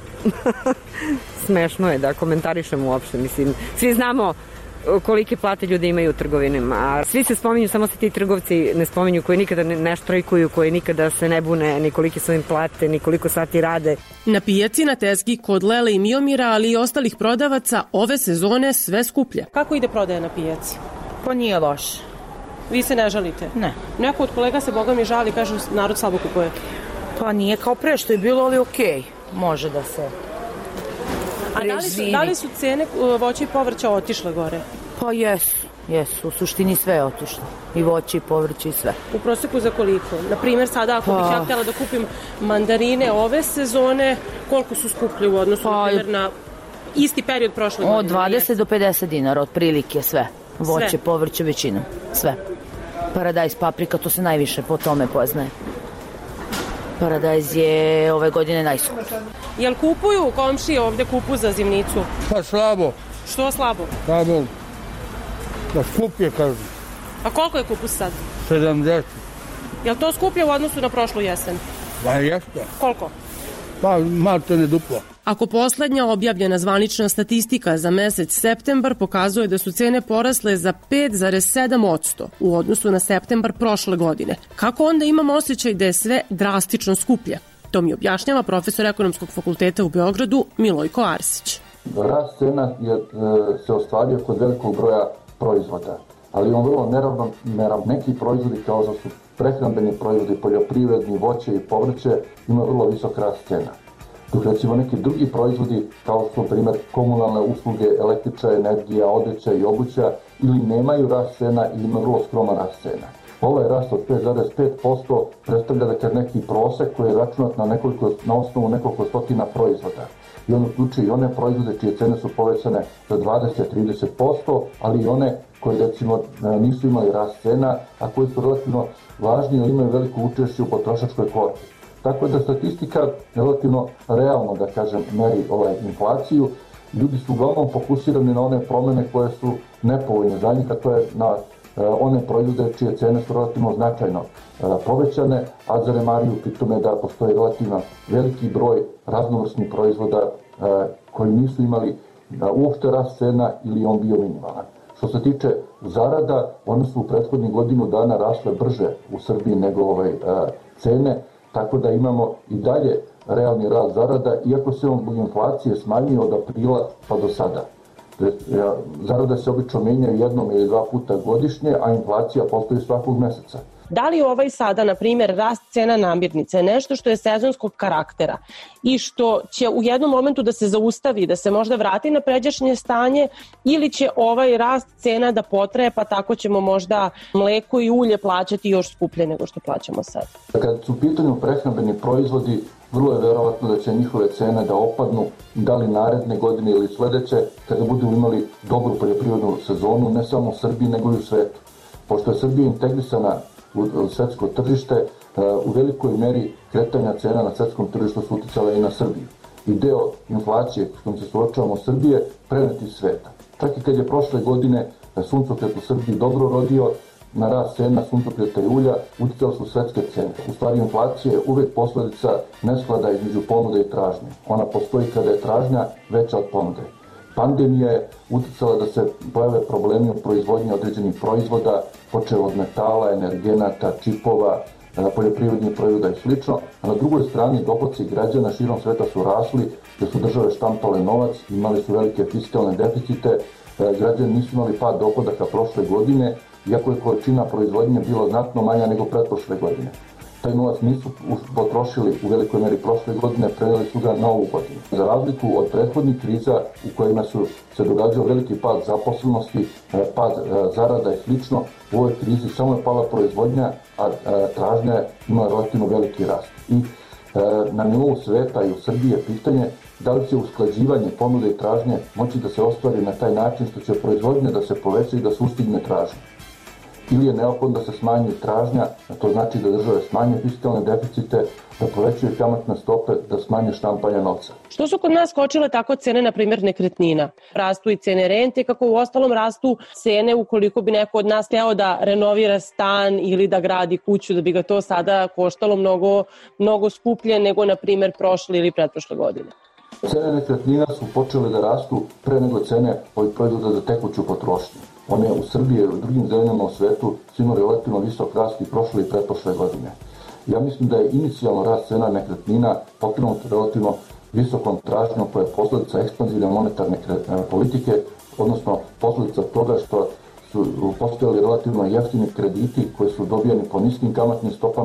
smešno je da komentarišem uopšte, mislim, svi znamo kolike plate ljudi imaju u trgovinama. A svi se spominju, samo se ti trgovci ne spominju, koji nikada ne štrajkuju, koji nikada se ne bune, ni kolike su im plate, ni koliko sati rade. Na pijaci, na tezgi, kod Lele i Miomira, ali i ostalih prodavaca, ove sezone sve skuplje. Kako ide prodaja na pijaci? Pa nije loše. Vi se ne žalite? Ne. Neko od kolega se, boga mi, žali, kažu narod slabo kupuje. Pa nije kao pre što je bilo, ali okej. Može da se... preživi. Da li su cene voća i povrća otišle gore? Pa jesu. U suštini sve je otišlo. I voće, i povrće, i sve. U proseku za koliko? Naprimjer, sada ako bih ja htjela da kupim mandarine ove sezone, koliko su skuplje u odnosu na isti period prošle godine? Od 20 do 50 dinara, otprilike sve. Voće, povrće, većinom. Sve. Paradajz, paprika, to se najviše po tome poznaje. Paradajz je ove godine najskuplji. Jel kupuju komšije ovde kupu za zimnicu? Pa slabo. Što slabo? Slabo. Da skuplje kažu. A koliko je kupus sad? 70. Jel to skuplje u odnosu na prošlu jesen? Pa jeste. Koliko? Pa malte ne duplo. Ako poslednja objavljena zvanična statistika za mesec septembar pokazuje da su cene porasle za 5,7% u odnosu na septembar prošle godine, kako onda imamo osjećaj da je sve drastično skuplje? To mi objašnjava profesor Ekonomskog fakulteta u Beogradu Milojko Arsić. Rast cena se ostvario kod velikog broja proizvoda, ali on vrlo neravnomeran. Neki proizvodi kao što su prehrambeni proizvodi, poljoprivredni, voće i povrće ima vrlo visok rast cena. Dok recimo neki drugi proizvodi kao su primjer komunalne usluge, električna energija, odeća i obuća ili nemaju rast cena ili ima vrlo skroman rast cena. Ovaj rast od 5,5% predstavlja da kad neki prosek koji je računat na osnovu nekoliko stotina proizvoda. I on uključuje i one proizvode čije cene su povećane za 20-30%, ali i one koje recimo nisu imali rast cena, a koji su relativno važni ili imaju veliko učešće u potrošačkoj korpi. Tako da statistika relativno realno, da kažem, meri inflaciju. Ljudi su uglavnom fokusirani na one promene koje su nepovoljne za njih, a to je na one proizvode čije cene su relativno značajno povećane, a zanemaruju pritome da postoji relativno veliki broj raznovrsnih proizvoda koji nisu imali uopšte rast cena ili on bio minimalan. Što se tiče zarada, one su u prethodnih godinu dana rasle brže u Srbiji nego cene, tako da imamo i dalje realni rast zarada, iako se on zbog inflacije smanjio od aprila pa do sada. Zarada se obično menjaju jednom ili dva puta godišnje, a inflacija postoji svakog meseca. Da li sada, na primjer, rast cena namirnice je nešto što je sezonskog karaktera i što će u jednom momentu da se zaustavi, da se možda vrati na pređašnje stanje, ili će ovaj rast cena da potraje, pa tako ćemo možda mleko i ulje plaćati još skuplje nego što plaćamo sad? Kad su u pitanju prehrambeni proizvodi, vrlo je verovatno da će njihove cene da opadnu, da li naredne godine ili sledeće, kada budemo imali dobru poljoprivrednu sezonu, ne samo u Srbiji, nego i u svetu. Pošto je Srbija integrisana u svetsko tržište, u velikoj meri kretanja cena na svetskom tržištu su uticala i na Srbiju. I deo inflacije s kojom se suočavamo Srbije preneti iz sveta. Čak i kad je prošle godine suncokret u Srbiji dobro rodio, na rast cena suncokreta i ulja uticale su svetske cene. U stvari inflacija je uvek posledica nesklada između ponude i tražnje. Ona postoji kada je tražnja veća od ponude. Pandemija je uticala da se pojave problemi u proizvodnji određenih proizvoda, počev od metala, energenata, čipova, poljoprivrednih proizvoda i sl. A na drugoj strani dohoci građana širom sveta su rasli, jer su države štampale novac, imali su velike fiskalne deficite, građani nisu imali pad dohodaka prošle godine, iako je količina proizvodnje bila znatno manja nego pretprošle godine. Taj novac nisu potrošili u velikoj meri prošle godine, preneli su ga na ovu godinu. Za razliku od prethodnih kriza u kojima su se događao veliki pad zaposlenosti, pad zarada i slično, u ovoj krizi samo je pala proizvodnja, a tražnja ima relativno veliki rast. I na nivou sveta i u Srbiji je pitanje da li će usklađivanje ponude i tražnje moći da se ostvari na taj način što će proizvodnja da se poveća i da sustigne tražnje. Ili je neophodno da se smanji tražnja, a to znači da države smanje fiskalne deficite, da povećaju kamatne stope, da smanje štampanje novca. Što su kod nas skočile tako cene, na primjer, nekretnina? Rastu i cene rente, kako u ostalom rastu cene ukoliko bi neko od nas hteo da renovira stan ili da gradi kuću, da bi ga to sada koštalo mnogo skuplje nego, na primjer, prošle ili pretprošle godine. Cene nekretnina su počele da rastu pre nego cene ovih proizvoda za tekuću potrošnju. One u Srbiji i u drugim zemljama u svetu su imali relativno visok rast i prošle i pretprošle godine. Ja mislim da je inicijalno rast cena nekretnina pokrenut relativno visokom tražnjom koja je posljedica ekspanzivne monetarne politike, odnosno posljedica toga što su postojali relativno jeftini krediti koji su dobijani po niskim kamatnim stopama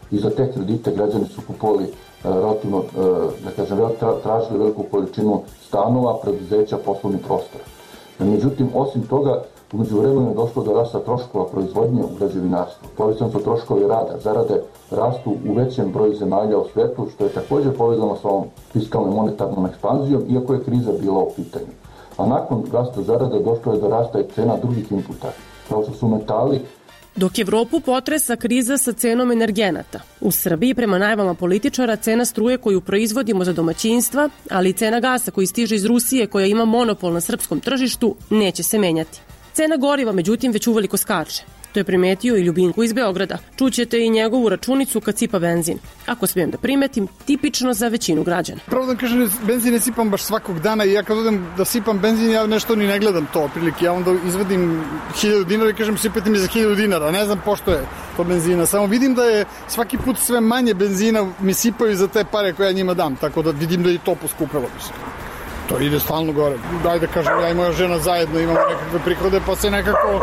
i za te kredite građani su kupovali relativno, tražili veliku količinu stanova, preduzeća, poslovni prostor. Međutim, osim toga, umeđu vremenu je došlo do rasta troškova proizvodnje u građevinarstvu. Povećani su troškovi rada, zarade rastu u većem broju zemalja u svetu, što je također povezano sa ovom fiskalnom monetarnom ekspanzijom, iako je kriza bila u pitanju. A nakon rasta zarada došlo je do rasta i cena drugih inputa, kao što su metali. Dok Evropu potresa kriza sa cenom energenata, u Srbiji prema najavama političara cena struje koju proizvodimo za domaćinstva, ali i cena gasa koji stiže iz Rusije koja ima monopol na srpskom tržištu, neće se menjati. Cena goriva, međutim, već uveliko skače. To je primetio i Ljubinko iz Beograda. Čućete i njegovu računicu kad sipa benzin. Ako smijem da primetim, tipično za većinu građana. Pravo da kažem, benzin ne sipam baš svakog dana i ja kad odem da sipam benzin, ja nešto ni ne gledam to otprilike. Ja onda izvadim 1000 dinara i kažem sipajte mi za 1000 dinara. Ne znam pošto je to benzina. Samo vidim da je svaki put sve manje benzina mi sipaju za te pare koje ja njima dam. Tako da vidim da je i to poskupilo. To ide stalno gore. Daj da kažem, ja i moja žena zajedno imamo nekakve prihode, pa se nekako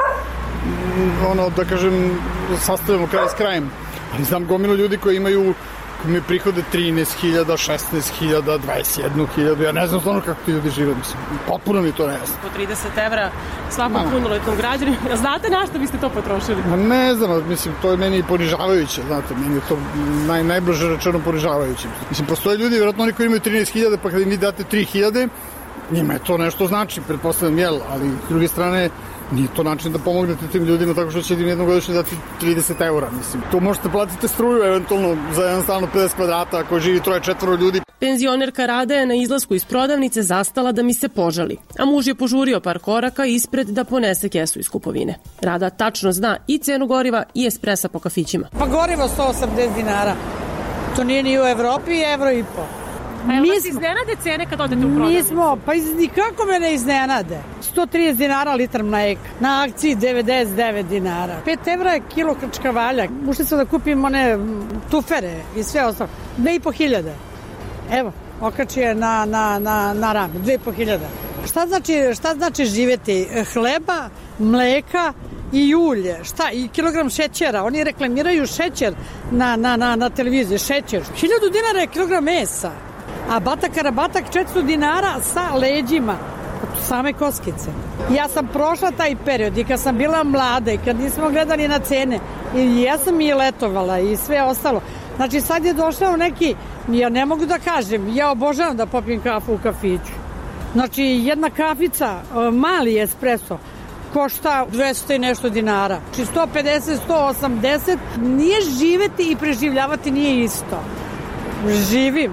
da kažem, sastavljamo kraj s krajem. Ali znam gomilu ljudi koji imaju prihode 13.000, 16.000, 21.000, ja ne znam stvarno kako ti ljudi žive, mislim, potpuno mi to ne znam. Po 30 evra svakom punoletnom građaninu, znate na što biste to potrošili? Ne znam, mislim, to je meni ponižavajuće, znate, meni je to najbliže rečeno ponižavajuće. Mislim, postoje ljudi, vjerojatno oni koji imaju 13.000, pa kada im vi date 3.000, njima je to nešto znači, pretpostavljam, jel, ali s druge strane, nije to način da pomognete tim ljudima tako što će im jednogodišnje dati 30 eura, mislim. To možete platiti struju, eventualno, za jednostavno 50 kvadrata, ako živi 3-4 ljudi. Penzionerka Rada je na izlasku iz prodavnice zastala da mi se požali, a muž je požurio par koraka ispred da ponese kesu iz kupovine. Rada tačno zna i cenu goriva i espresa po kafićima. Pa gorivo 180 dinara. To nije ni u Evropi, evro i po. A jel vas iznenade cene kad odete u prodavnicu? Pa nikako me ne iznenade. 130 dinara litar mleka. Na akciji 99 dinara. 5 evra je kilo krčkavalja. Ušli sam da kupim one tufere i sve ostalo. 2.500. Evo, okači je na rame. 2.500. Šta znači živjeti? Hleba, mleka i ulje. Šta? I kilogram šećera. Oni reklamiraju šećer na televiziji. Šećer. 1000 dinara je kilogram mesa. A batak karabatak 400 dinara sa leđima, same koskice. Ja sam prošla taj period i kad sam bila mlada i kad nismo gledali na cene, i ja sam i letovala i sve ostalo. Znači sad je došao neki, ja ne mogu da kažem, ja obožavam da popijem kafu u kafiću. Znači jedna kafica, mali espresso, košta 200 i nešto dinara. Znači 150, 180, nije živeti i preživljavati nije isto. Živim,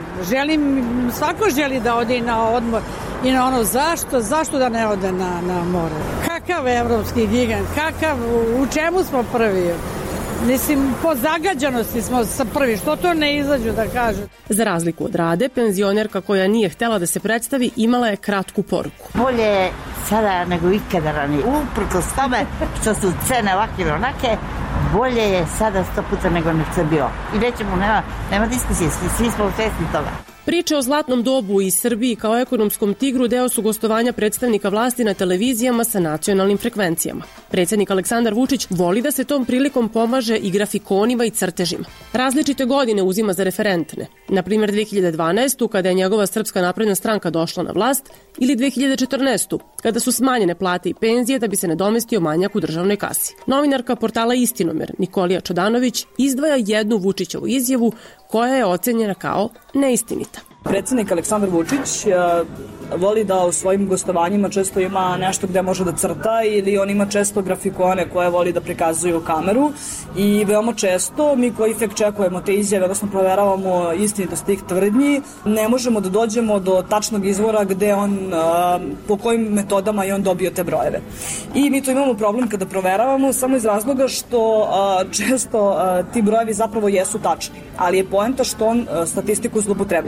svako želi da ode i na odmor i na ono zašto da ne ode na more. Kakav evropski gigant, u čemu smo prvi? Mislim, po zagađanosti smo prvi, što to ne izađu da kažu. Za razliku od Rade, penzionerka koja nije htjela da se predstavi imala je kratku poruku. Bolje je sada nego ikada ranije. Uprkos tome što su cene ovakve ili onake, bolje je sada 100 puta nego nek se bio. I nećemo, nema diskusije, svi smo svesni toga. Priče o zlatnom dobu i Srbiji kao ekonomskom tigru deo su gostovanja predstavnika vlasti na televizijama sa nacionalnim frekvencijama. Predsjednik Aleksandar Vučić voli da se tom prilikom pomaže i grafikonima i crtežima. Različite godine uzima za referentne. Na primjer 2012. kada je njegova Srpska napredna stranka došla na vlast ili 2014. kada su smanjene plate i penzije da bi se nadomestio manjak u državnoj kasi. Novinarka portala Istinomer Nikolija Čodanović izdvaja jednu Vučićevu izjavu koja je ocenjena kao neistinita. Predsjednik Aleksandar Vučić voli da u svojim gostovanjima često ima nešto gde može da crta ili on ima često grafikone koje voli da prikazuju u kameru i veoma često mi koji fact-checkujemo te izjave, odnosno proveravamo istinitost tih tvrdnji, ne možemo da dođemo do tačnog izvora gde on, po kojim metodama je on dobio te brojeve. I mi tu imamo problem kada proveravamo samo iz razloga što često ti brojevi zapravo jesu tačni, ali je poenta što on statistiku zloupotrebljava. Gde se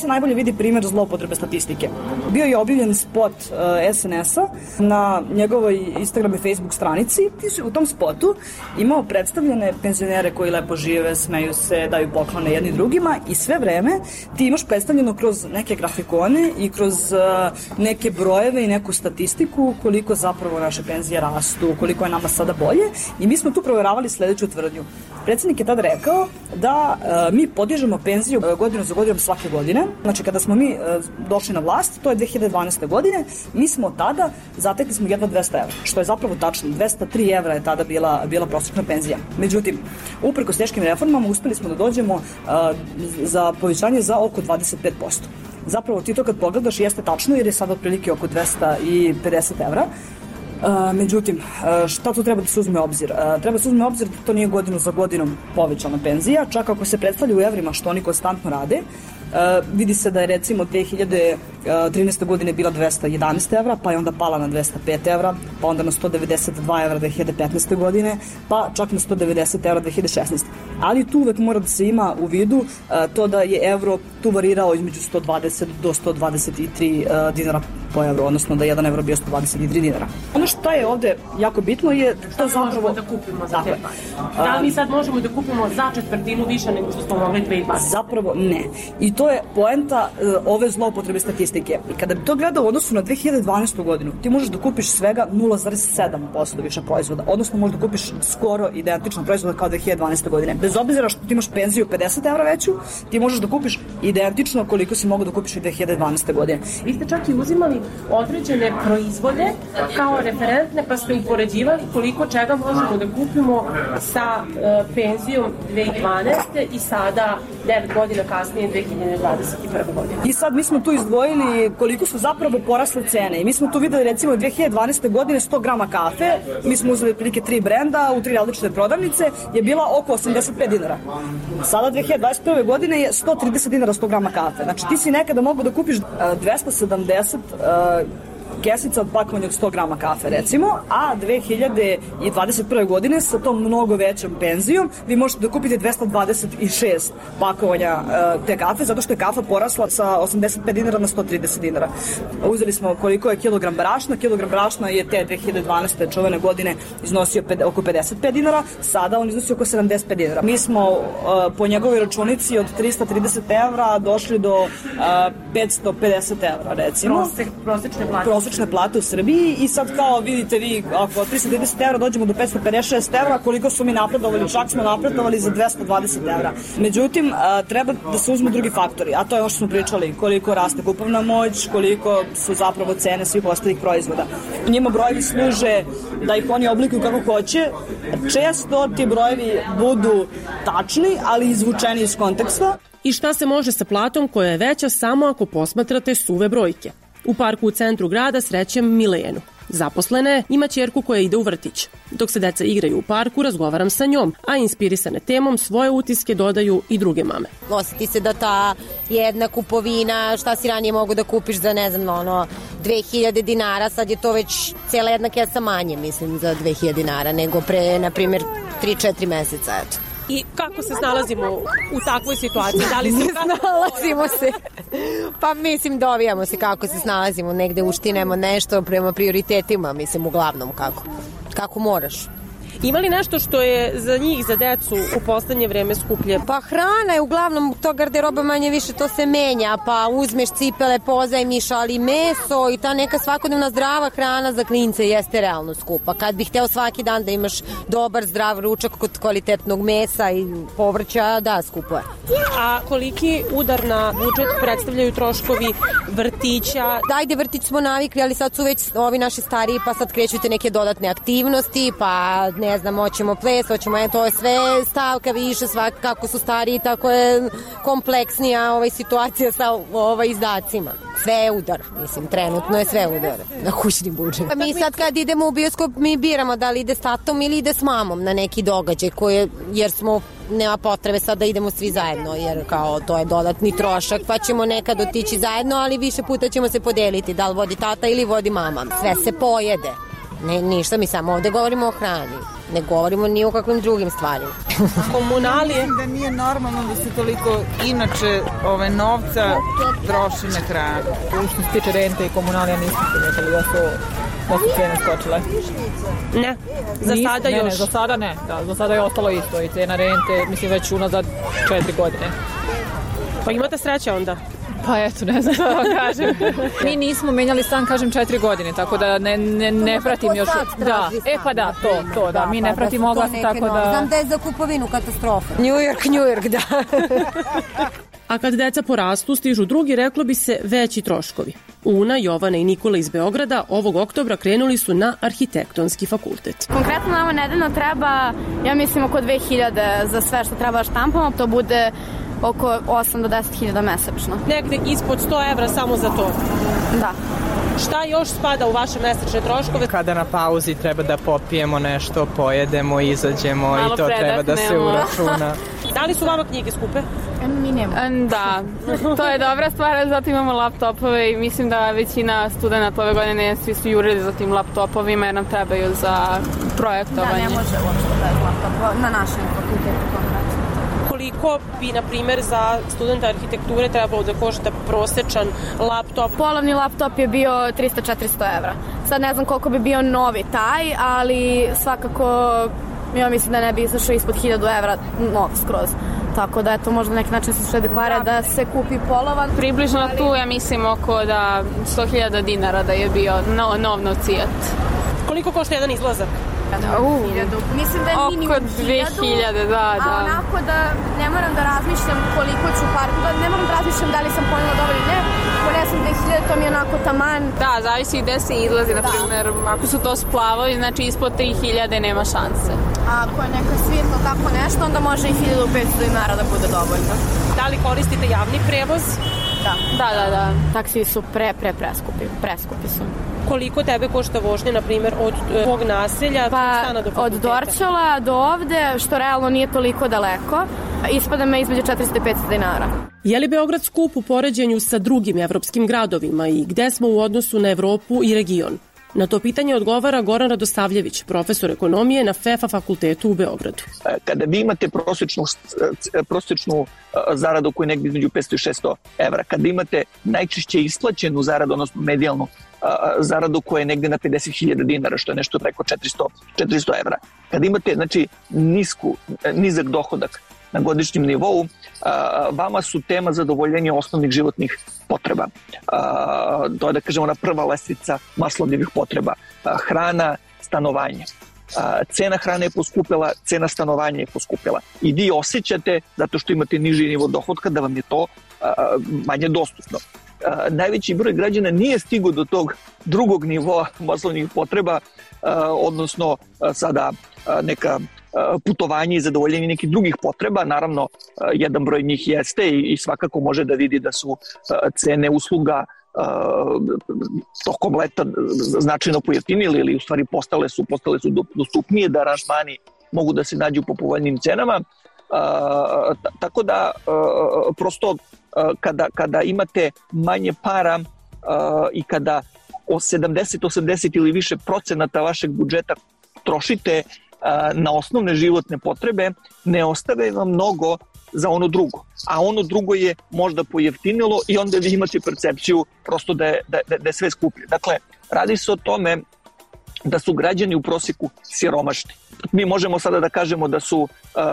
se najbolje vidi primjer zloupotrebe statistike. Bio je objavljen spot SNS-a na njegovoj Instagram i Facebook stranici. U tom spotu imao predstavljene penzionere koji lepo žive, smeju se, daju poklone jedni drugima i sve vreme ti imaš predstavljeno kroz neke grafikone i kroz neke brojeve i neku statistiku koliko zapravo naše penzije rastu, koliko je nama sada bolje i mi smo tu proveravali sledeću tvrdnju. Predsjednik je tada rekao da mi podižemo penziju godinu za godinom svake godine. Znači kada smo mi došli na vlast, to je 2012. godine, mi smo tada zatekli smo jedva 200 evra, što je zapravo tačno. 203 evra je tada bila prosječna penzija. Međutim, uprkos teškim reformama uspeli smo da dođemo za povećanje za oko 25%. Zapravo ti to kad pogledaš jeste tačno jer je sada otprilike oko 250 evra. Međutim, šta tu treba da se uzme u obzir? Treba da se uzme u obzir da to nije godinu za godinom povećana penzija, čak ako se predstavlja u evrima što oni konstantno rade, vidi se da je recimo 2013. godine bila 211 evra, pa je onda pala na 205 evra, pa onda na 192 evra 2015. godine, pa čak na 190 evra 2016. Ali tu uvek mora da se ima u vidu to da je evro tu varirao između 120 do 123 dinara po evru, odnosno da je 1 evro bio 123 dinara. Ono što je ovde jako bitno je to zapravo... da kupimo za te pare? Da li mi sad možemo da kupimo za četvrtinu više nego što smo mogli 2020? Zapravo ne. I to je poenta ove zloupotrebe statistike. I kada bi to gledao u odnosu na 2012. godinu, ti možeš da kupiš svega 0,7% više proizvoda, odnosno možeš da kupiš skoro identično proizvoda kao 2012. godine. Bez obzira što ti imaš penziju 50 evra veću, ti možeš da kupiš identično koliko si mogao da kupiš i 2012. godine. Vi ste čak i uzimali određene proizvode kao referentne, pa ste upoređivali koliko čega možemo da kupimo sa penzijom 2012. i sada 9 godina kasnije 2021. godine. I sad mi smo tu izdvojili koliko su zapravo porasle cene i mi smo tu videli recimo 2012. godine 100 grama kafe, mi smo uzeli prilike 3 brenda u 3 različite prodavnice, je bila oko 85 dinara. Sada 2021. godine je 130 dinara 100 grama kafe. Znači ti si nekada mogu da kupiš 270 kesica od pakovanja od 100 grama kafe recimo, a 2021. godine sa tom mnogo većom penzijom vi možete da kupite 226 pakovanja te kafe, zato što je kafa porasla sa 85 dinara na 130 dinara. Uzeli smo koliko je kilogram brašna je te 2012. čuvene godine iznosio oko 55 dinara, sada on iznosi oko 75 dinara. Mi smo po njegovoj računici od 330 evra došli do 550 evra recimo. Prosečne plate u Srbiji i sad kao vidite vi, ako od 330 evra dođemo do 556 evra, koliko su mi napredovali, čak smo napredovali za 220 evra. Međutim, treba da se uzmu drugi faktori, a to je ono što smo pričali, koliko raste kupovna moć, koliko su zapravo cene svih ostalih proizvoda. Njima brojevi služe da ih oni oblikuju kako hoće, često ti brojevi budu tačni, ali izvučeni iz konteksta. I šta se može sa platom koja je veća samo ako posmatrate suve brojke? U parku u centru grada srećem Milenu. Zaposlena je, ima ćerku koja ide u vrtić. Dok se deca igraju u parku, razgovaram sa njom, a inspirisane temom svoje utiske dodaju i druge mame. Osjeti se da ta jedna kupovina, šta si ranije mogu da kupiš za, 2000 dinara, sad je to već cijela jedna kesa manje, mislim, za 2000 dinara, nego pre, na primjer, 3-4 meseca, eto. I kako se snalazimo u takvoj situaciji? Da li se snalazimo se? Pa mislim dovijamo se kako se snalazimo, negde uštinemo nešto prema prioritetima, mislim uglavnom kako moraš. Ima li nešto što je za njih, za decu u poslednje vreme skuplje? Pa hrana je uglavnom, to garderoba manje više to se menja, pa uzmeš cipele, pozajmiš, ali meso i ta neka svakodnevna zdrava hrana za klince jeste realno skupa. Kad bih hteo svaki dan da imaš dobar, zdrav ručak kod kvalitetnog mesa i povrća, da, skupo je. A koliki udar na budžet predstavljaju troškovi vrtića? Dajde, vrtić smo navikli, ali sad su već ovi naši stariji, pa sad krećute neke dodatne aktivnosti, pa ne znam, hoćemo ples, to je sve stavka više, kako su stariji, tako je kompleksnija situacija sa izdacima. Sve je udar, mislim, trenutno je sve udar na kućni budžet. Mi sad kad idemo u bioskop, mi biramo da li ide s tatom ili ide s mamom na neki događaj, jer nema potrebe sad da idemo svi zajedno, jer kao to je dodatni trošak, pa ćemo nekad otići zajedno, ali više puta ćemo se podeliti, da li vodi tata ili vodi mama. Sve se pojede. Ne, ništa, mi samo ovde govorimo o hrani. Ne govorimo ni o kakvim drugim stvarima. Komunalije? Mislim da nije normalno da se toliko inače novca troši na hranu. Što se tiče rente i komunalija nismo primetili da su cene skočile. Ne, za sada još. Ne, za sada ne. Da, za sada je ostalo isto i cena rente, mislim već unazad 4 godine. Pa imate sreće onda? Pa eto, ne znam šta da vam kažem. Mi nismo menjali stan, kažem, 4 godine, tako da ne pratim još. Da, pa da, to, da. Mi ne pratimo oglas, tako da... Znam da je za kupovinu katastrofa. New York, da. A kad deca porastu, stižu drugi, reklo bi se, veći troškovi. Una, Jovana i Nikola iz Beograda ovog oktobra krenuli su na arhitektonski fakultet. Konkretno nama nedeljno treba, ja mislim, oko 2000 za sve što treba štampamo, to bude oko 8 do 10.000 mesečno. Negde ispod 100 evra samo za to? Da. Šta još spada u vaše mesečne troškove? Kada na pauzi treba da popijemo nešto, pojedemo, izađemo malo i to treba da se uračuna. Da li su vama knjige skupe? Mi nemamo. Da, to je dobra stvar, zato imamo laptopove i mislim da većina studenta ove godine svi su jurili za tim laptopovima jer nam trebaju za projektovanje. Da, ne može uopšte bez laptopa na našem fakultetu konkretno. Koliko bi, na primjer, za studenta arhitekture trebalo da košta prosečan laptop? Polovni laptop je bio 300-400 evra. Sad ne znam koliko bi bio novi taj, ali svakako ja mislim da ne bi izašao ispod 1000 evra nov skroz. Tako da eto, možda na neki način se štede pare da se kupi polovan. Približno tu ja mislim oko da 100.000 dinara da je bio nov cijet. Koliko košta jedan izlazak? Mislim da je minimum 2000, da. A onako da ne moram da razmišljam koliko ću ne moram da razmišljam da li sam ponela dobro ili ne, ponesem 2000, to mi je onako taman. Da, zavisi gde se izlazi, na primjer, ako su to splavovi, znači ispod 3000 nema šanse. A ako je neka svjetlo tako nešto, onda može i 1500 dinara da bude dovoljno. Da li koristite javni prevoz? Da. Taksi su preskupi su. Koliko tebe košta vožnja, na primjer, od tvog naselja stana do fakulteta? Od Dorćola do ovde, što realno nije toliko daleko, ispada me između 400 i 500 dinara. Je li Beograd skup u poređenju sa drugim evropskim gradovima i gde smo u odnosu na Evropu i region? Na to pitanje odgovara Goran Radosavljević, profesor ekonomije na FEFA fakultetu u Beogradu. Kada vi imate prosječnu zaradu koja je negdje između 500 i 600 evra, kada imate najčešće isplaćenu zaradu, odnosno medijalnu zaradu koja je negdje na 50.000 dinara, što je nešto preko 400 evra. Kada imate nizak dohodak na godišnjem nivou, vama su tema zadovoljenja osnovnih životnih potreba. To je, da kažemo, ona prva lestvica Maslowljevih potreba. Hrana, stanovanje. Cena hrane je poskupela, cena stanovanja je poskupela. I vi osjećate, zato što imate niži nivo dohodka, da vam je to manje dostupno. Najveći broj građana nije stigao do tog drugog nivoa Maslowljevih potreba, odnosno sada neka putovanje i zadovoljenje nekih drugih potreba. Naravno, jedan broj njih jeste i svakako može da vidi da su cene usluga tokom leta značajno pojeftinili ili u stvari postale su dostupnije, da aranžmani mogu da se nađu po povoljnim cenama. Tako da prosto kada imate manje para i kada 70 ili više procenata vašeg budžeta trošite na osnovne životne potrebe, ne ostave vam mnogo za ono drugo. A ono drugo je možda pojeftinilo i onda vi imate percepciju prosto da je sve skuplje. Dakle, radi se o tome da su građani u prosjeku siromašni. Mi možemo sada da kažemo da su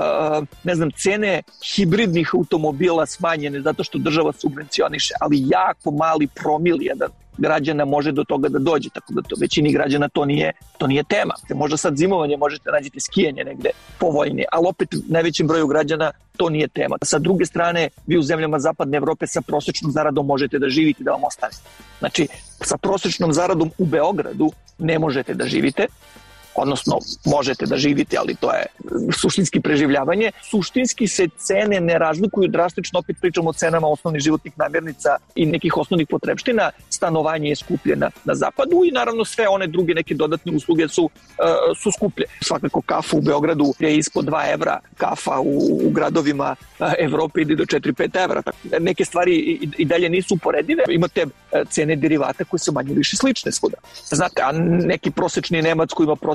cene hibridnih automobila smanjene zato što država subvencioniše, ali jako mali promil jedan građana može do toga da dođe, tako da to većini građana to nije tema. Možda sad zimovanje možete nađete skijanje negde povoljnije, ali opet najvećem broju građana to nije tema. Sa druge strane, vi u zemljama zapadne Evrope sa prosječnom zaradom možete da živite, da vam ostane. Znači, sa prosječnom zaradom u Beogradu ne možete da živite, odnosno možete da živite, ali to je suštinski preživljavanje. Suštinski se cene ne razlikuju drastično, opet pričamo o cenama osnovnih životnih namirnica i nekih osnovnih potrebština. Stanovanje je skuplje na zapadu i naravno sve one druge neke dodatne usluge su skuplje. Svakako kafa u Beogradu je ispod 2 evra, kafa u gradovima Evrope ide do 4-5 evra. Neke stvari i dalje nisu uporedive. Imate cene derivata koje su manje više slične svuda. Znate, a neki prosečni Nemac koji ima prosječnu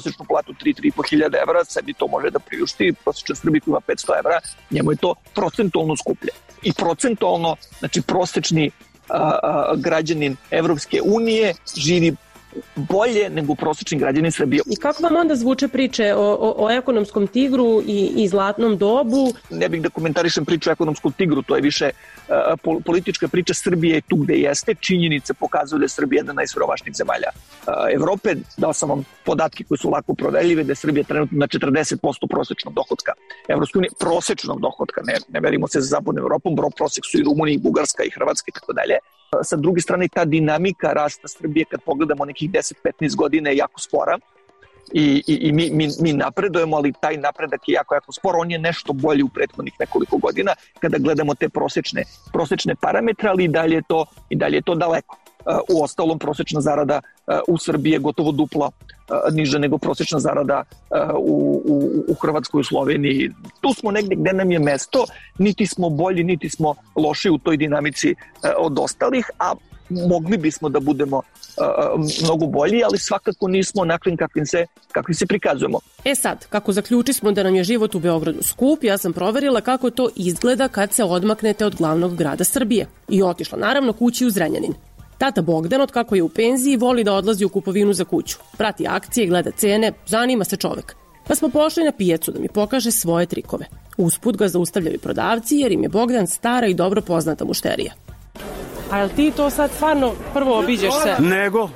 prosječnu platu 3-3,5 hiljada evra, sebi to može da priušti, prosječan Srbi ima 500 evra, njemu je to procentualno skuplje. I procentualno, znači prosječni građanin Evropske unije živi bolje nego prosječni građanin Srbije. I kako vam onda zvuče priče o ekonomskom tigru i zlatnom dobu? Ne bih da komentarišem priču o ekonomskom tigru, to je više politička priča. Srbije je tu gde jeste. Činjenice pokazuju da je Srbija jedna najsiromašnijih zemalja Evrope. Dao sam vam podatke koji su lako proverljive, da je Srbija trenutno na 40% prosječnog dohotka Evropske unije, prosječnog dohotka, ne merimo se za zapadnom Evropom, prosjek su i Rumunija, i Bugarska, i Hrvatska i tako dalje. Sa druge strane, ta dinamika rasta Srbije, kad pogledamo nekih 10-15 godina, je jako spora i mi napredujemo, ali taj napredak je jako spor. On je nešto bolji u prethodnih nekoliko godina kada gledamo te prosječne parametre, ali i dalje je to daleko. U ostalom, prosječna zarada u Srbiji je gotovo duplo niža nego prosječna zarada u Hrvatskoj, u Sloveniji. Tu smo negdje gde nam je mesto, niti smo bolji, niti smo loši u toj dinamici od ostalih, a mogli bismo da budemo mnogo bolji, ali svakako nismo onakvim kakvim se prikazujemo. Sad, kako zaključismo da nam je život u Beogradu skup, ja sam proverila kako to izgleda kad se odmaknete od glavnog grada Srbije i otišla naravno kući u Zrenjanin. Tata Bogdan, od kako je u penziji, voli da odlazi u kupovinu za kuću. Prati akcije, gleda cene, zanima se čovek. Pa smo pošli na pijacu da mi pokaže svoje trikove. Usput ga zaustavljaju prodavci jer im je Bogdan stara i dobro poznata mušterija. A jel ti to sad stvarno prvo obiđeš se? Nego.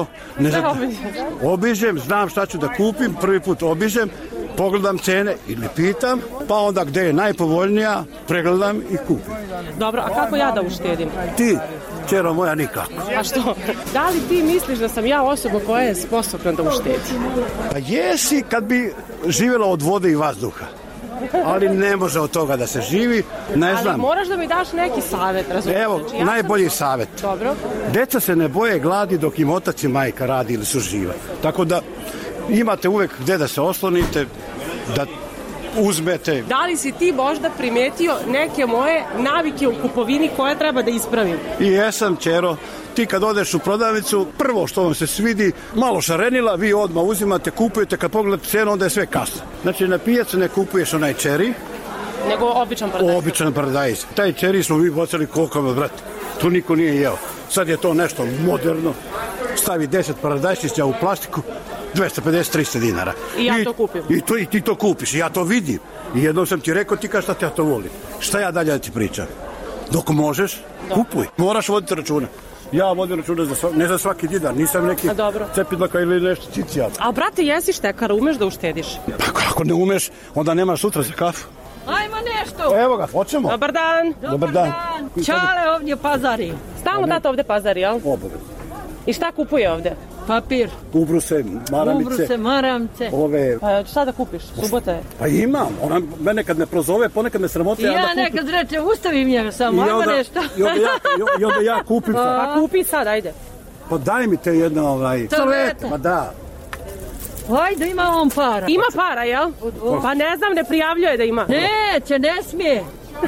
Obiđem, znam šta ću da kupim, prvi put obiđem, pogledam cene ili pitam, pa onda gde je najpovoljnija, pregledam i kupim. Dobro, a kako ja da uštedim? Ti, čero moja, nikako. A što? Da li ti misliš da sam ja osoba koja je sposobna da uštedi? Pa jesi kad bi živjela od vode i vazduha. Ali ne može od toga da se živi, ne znam. Ali moraš da mi daš neki savjet, razumiješ? Evo, najbolji savjet. Dobro. Deca se ne boje gladi dok im otac i majka radi ili su živa. Tako da imate uvek gde da se oslonite, da uzmete. Da li si ti možda primetio neke moje navike u kupovini koje treba da ispravim? I jesam, čero. Ti kad odeš u prodavnicu, prvo što vam se svidi, malo šarenila, vi odmah uzimate, kupujete, kad pogledate cenu, onda je sve kasno. Znači, na pijacu ne kupuješ onaj čeri, nego običan paradajz. Običan paradajz. Taj čeri smo vi bocali kokama, brate. To niko nije jeo. Sad je to nešto moderno. Stavi 10 paradajčića u plastiku, 250-300 dinara. I ja to kupim. I ti to kupiš, i ja to vidim. I jednom sam ti rekao, ti kažeš šta te ja to volim. Šta ja dalje da ti pričam? Dok možeš, kupuj. Moraš voditi računa. Ja vodim računa ne za svaki dinar, nisam neki cepidlaka ili nešto cicijat. A brate, jesi štekar, umeš da uštediš? Pa kako ne umeš, onda nemaš sutra za kafu. Ajmo nešto. Evo ga, hoćemo. Dobar dan. Dobar dan. Čale ovdje pazari. Stalno tata ovdje pazari, jel? Obavezno. I šta kupuje ovdje? Papir. Ubruse, maramce. Pa šta da kupiš? Subota je. Pa imam. Ona mene kad me prozove, ponekad me sramote. I ja nekad reče, ustavim njega samo, ajmo nešto. I onda ja kupim. Pa kupi sad, ajde. Pa daj mi te jedno Salvete. Ma da. Ajde, ima on para. Ima para, jel? Pa ne znam, ne prijavljuje da ima. Neće, ne smije.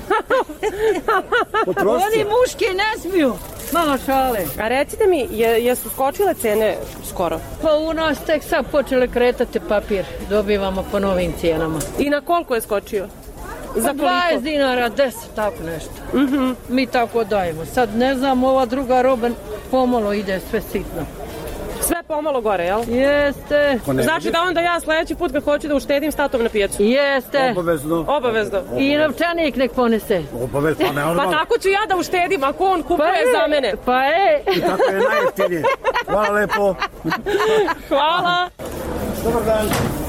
Oni muški ne smiju. Malo šale. A recite mi, jesu skočile cene skoro? Pa u nas tek sad počele kretati papir. Dobivamo po novim cijenama. I na koliko je skočio? Za 20 dinara, 10, tako nešto. Mi tako dajemo. Sad ne znam, ova druga roba pomalo ide sve sitno. Sve pomalo gore, jel? Jeste. Znači da onda ja sledeći put kad hoću da uštedim s tatom na pijacu? Jeste. Obavezno. I novčanik nek ponese. Obavezno, ne Pa tako ću ja da uštedim ako on kupuje za mene. I tako je najjeftinije. Hvala lepo. Hvala. Dobar dan.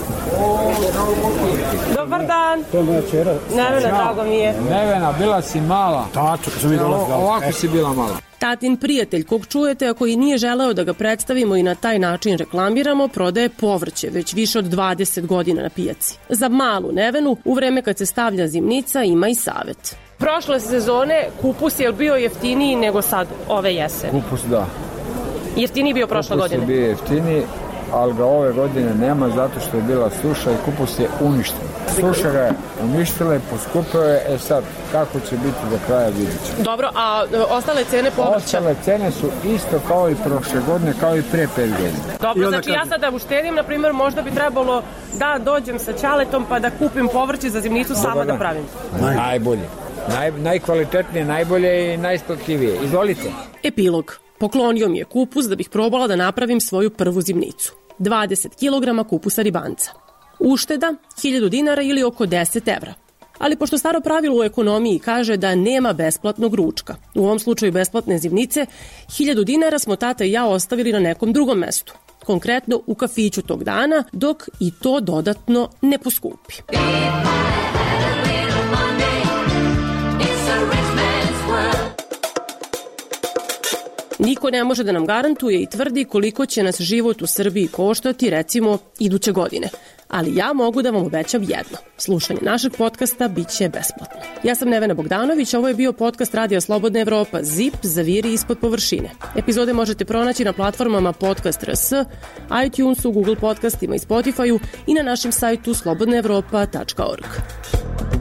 Dobar dan. To je moja čera. Nevena, drago mi je. Nevena, bila si mala. Tačno, kad sam mi dolazila. Ovako si bila mala. Tatin prijatelj, kog čujete, ako i nije želeo da ga predstavimo i na taj način reklamiramo, prodaje povrće već više od 20 godina na pijaci. Za malu Nevenu, u vreme kad se stavlja zimnica, ima i savet. Prošle sezone kupus je bio jeftiniji nego sad ove jesen. Kupus, da. Jeftiniji bio prošle godine? Kupus je bio jeftiniji, ali ga ove godine nema zato što je bila suša i kupus je uništen. Suša ga je uništile, poskupio je, sad kako će biti do kraja vidjet ćemo. Dobro, a ostale cene povrća? Ostale cene su isto kao i prošle godine, kao i pre 5 godina. Dobro, znači ja sad da uštedim, na primjer, možda bi trebalo da dođem sa ćaletom pa da kupim povrće za zimnicu sama da pravim. Najbolje. Najkvalitetnije, najbolje i najisplativije. Izvolite. Epilog. Poklonio mi je kupus da bih probala da napravim svoju prvu zimnicu. 20 kg kupusa ribanca. Ušteda 1000 dinara ili oko 10 evra. Ali pošto staro pravilo u ekonomiji kaže da nema besplatnog ručka, u ovom slučaju besplatne zimnice, 1000 dinara smo tata i ja ostavili na nekom drugom mestu. Konkretno u kafiću tog dana, dok i to dodatno ne poskupi. Niko ne može da nam garantuje i tvrdi koliko će nas život u Srbiji koštati, recimo, iduće godine. Ali ja mogu da vam obećam jedno. Slušanje našeg podcasta bit će besplatno. Ja sam Nevena Bogdanović, ovo je bio podcast Radija Slobodna Evropa, ZIP, zaviri ispod površine. Epizode možete pronaći na platformama Podcast.rs, iTunesu, Google podcastima i Spotifyu i na našem sajtu slobodnaevropa.org.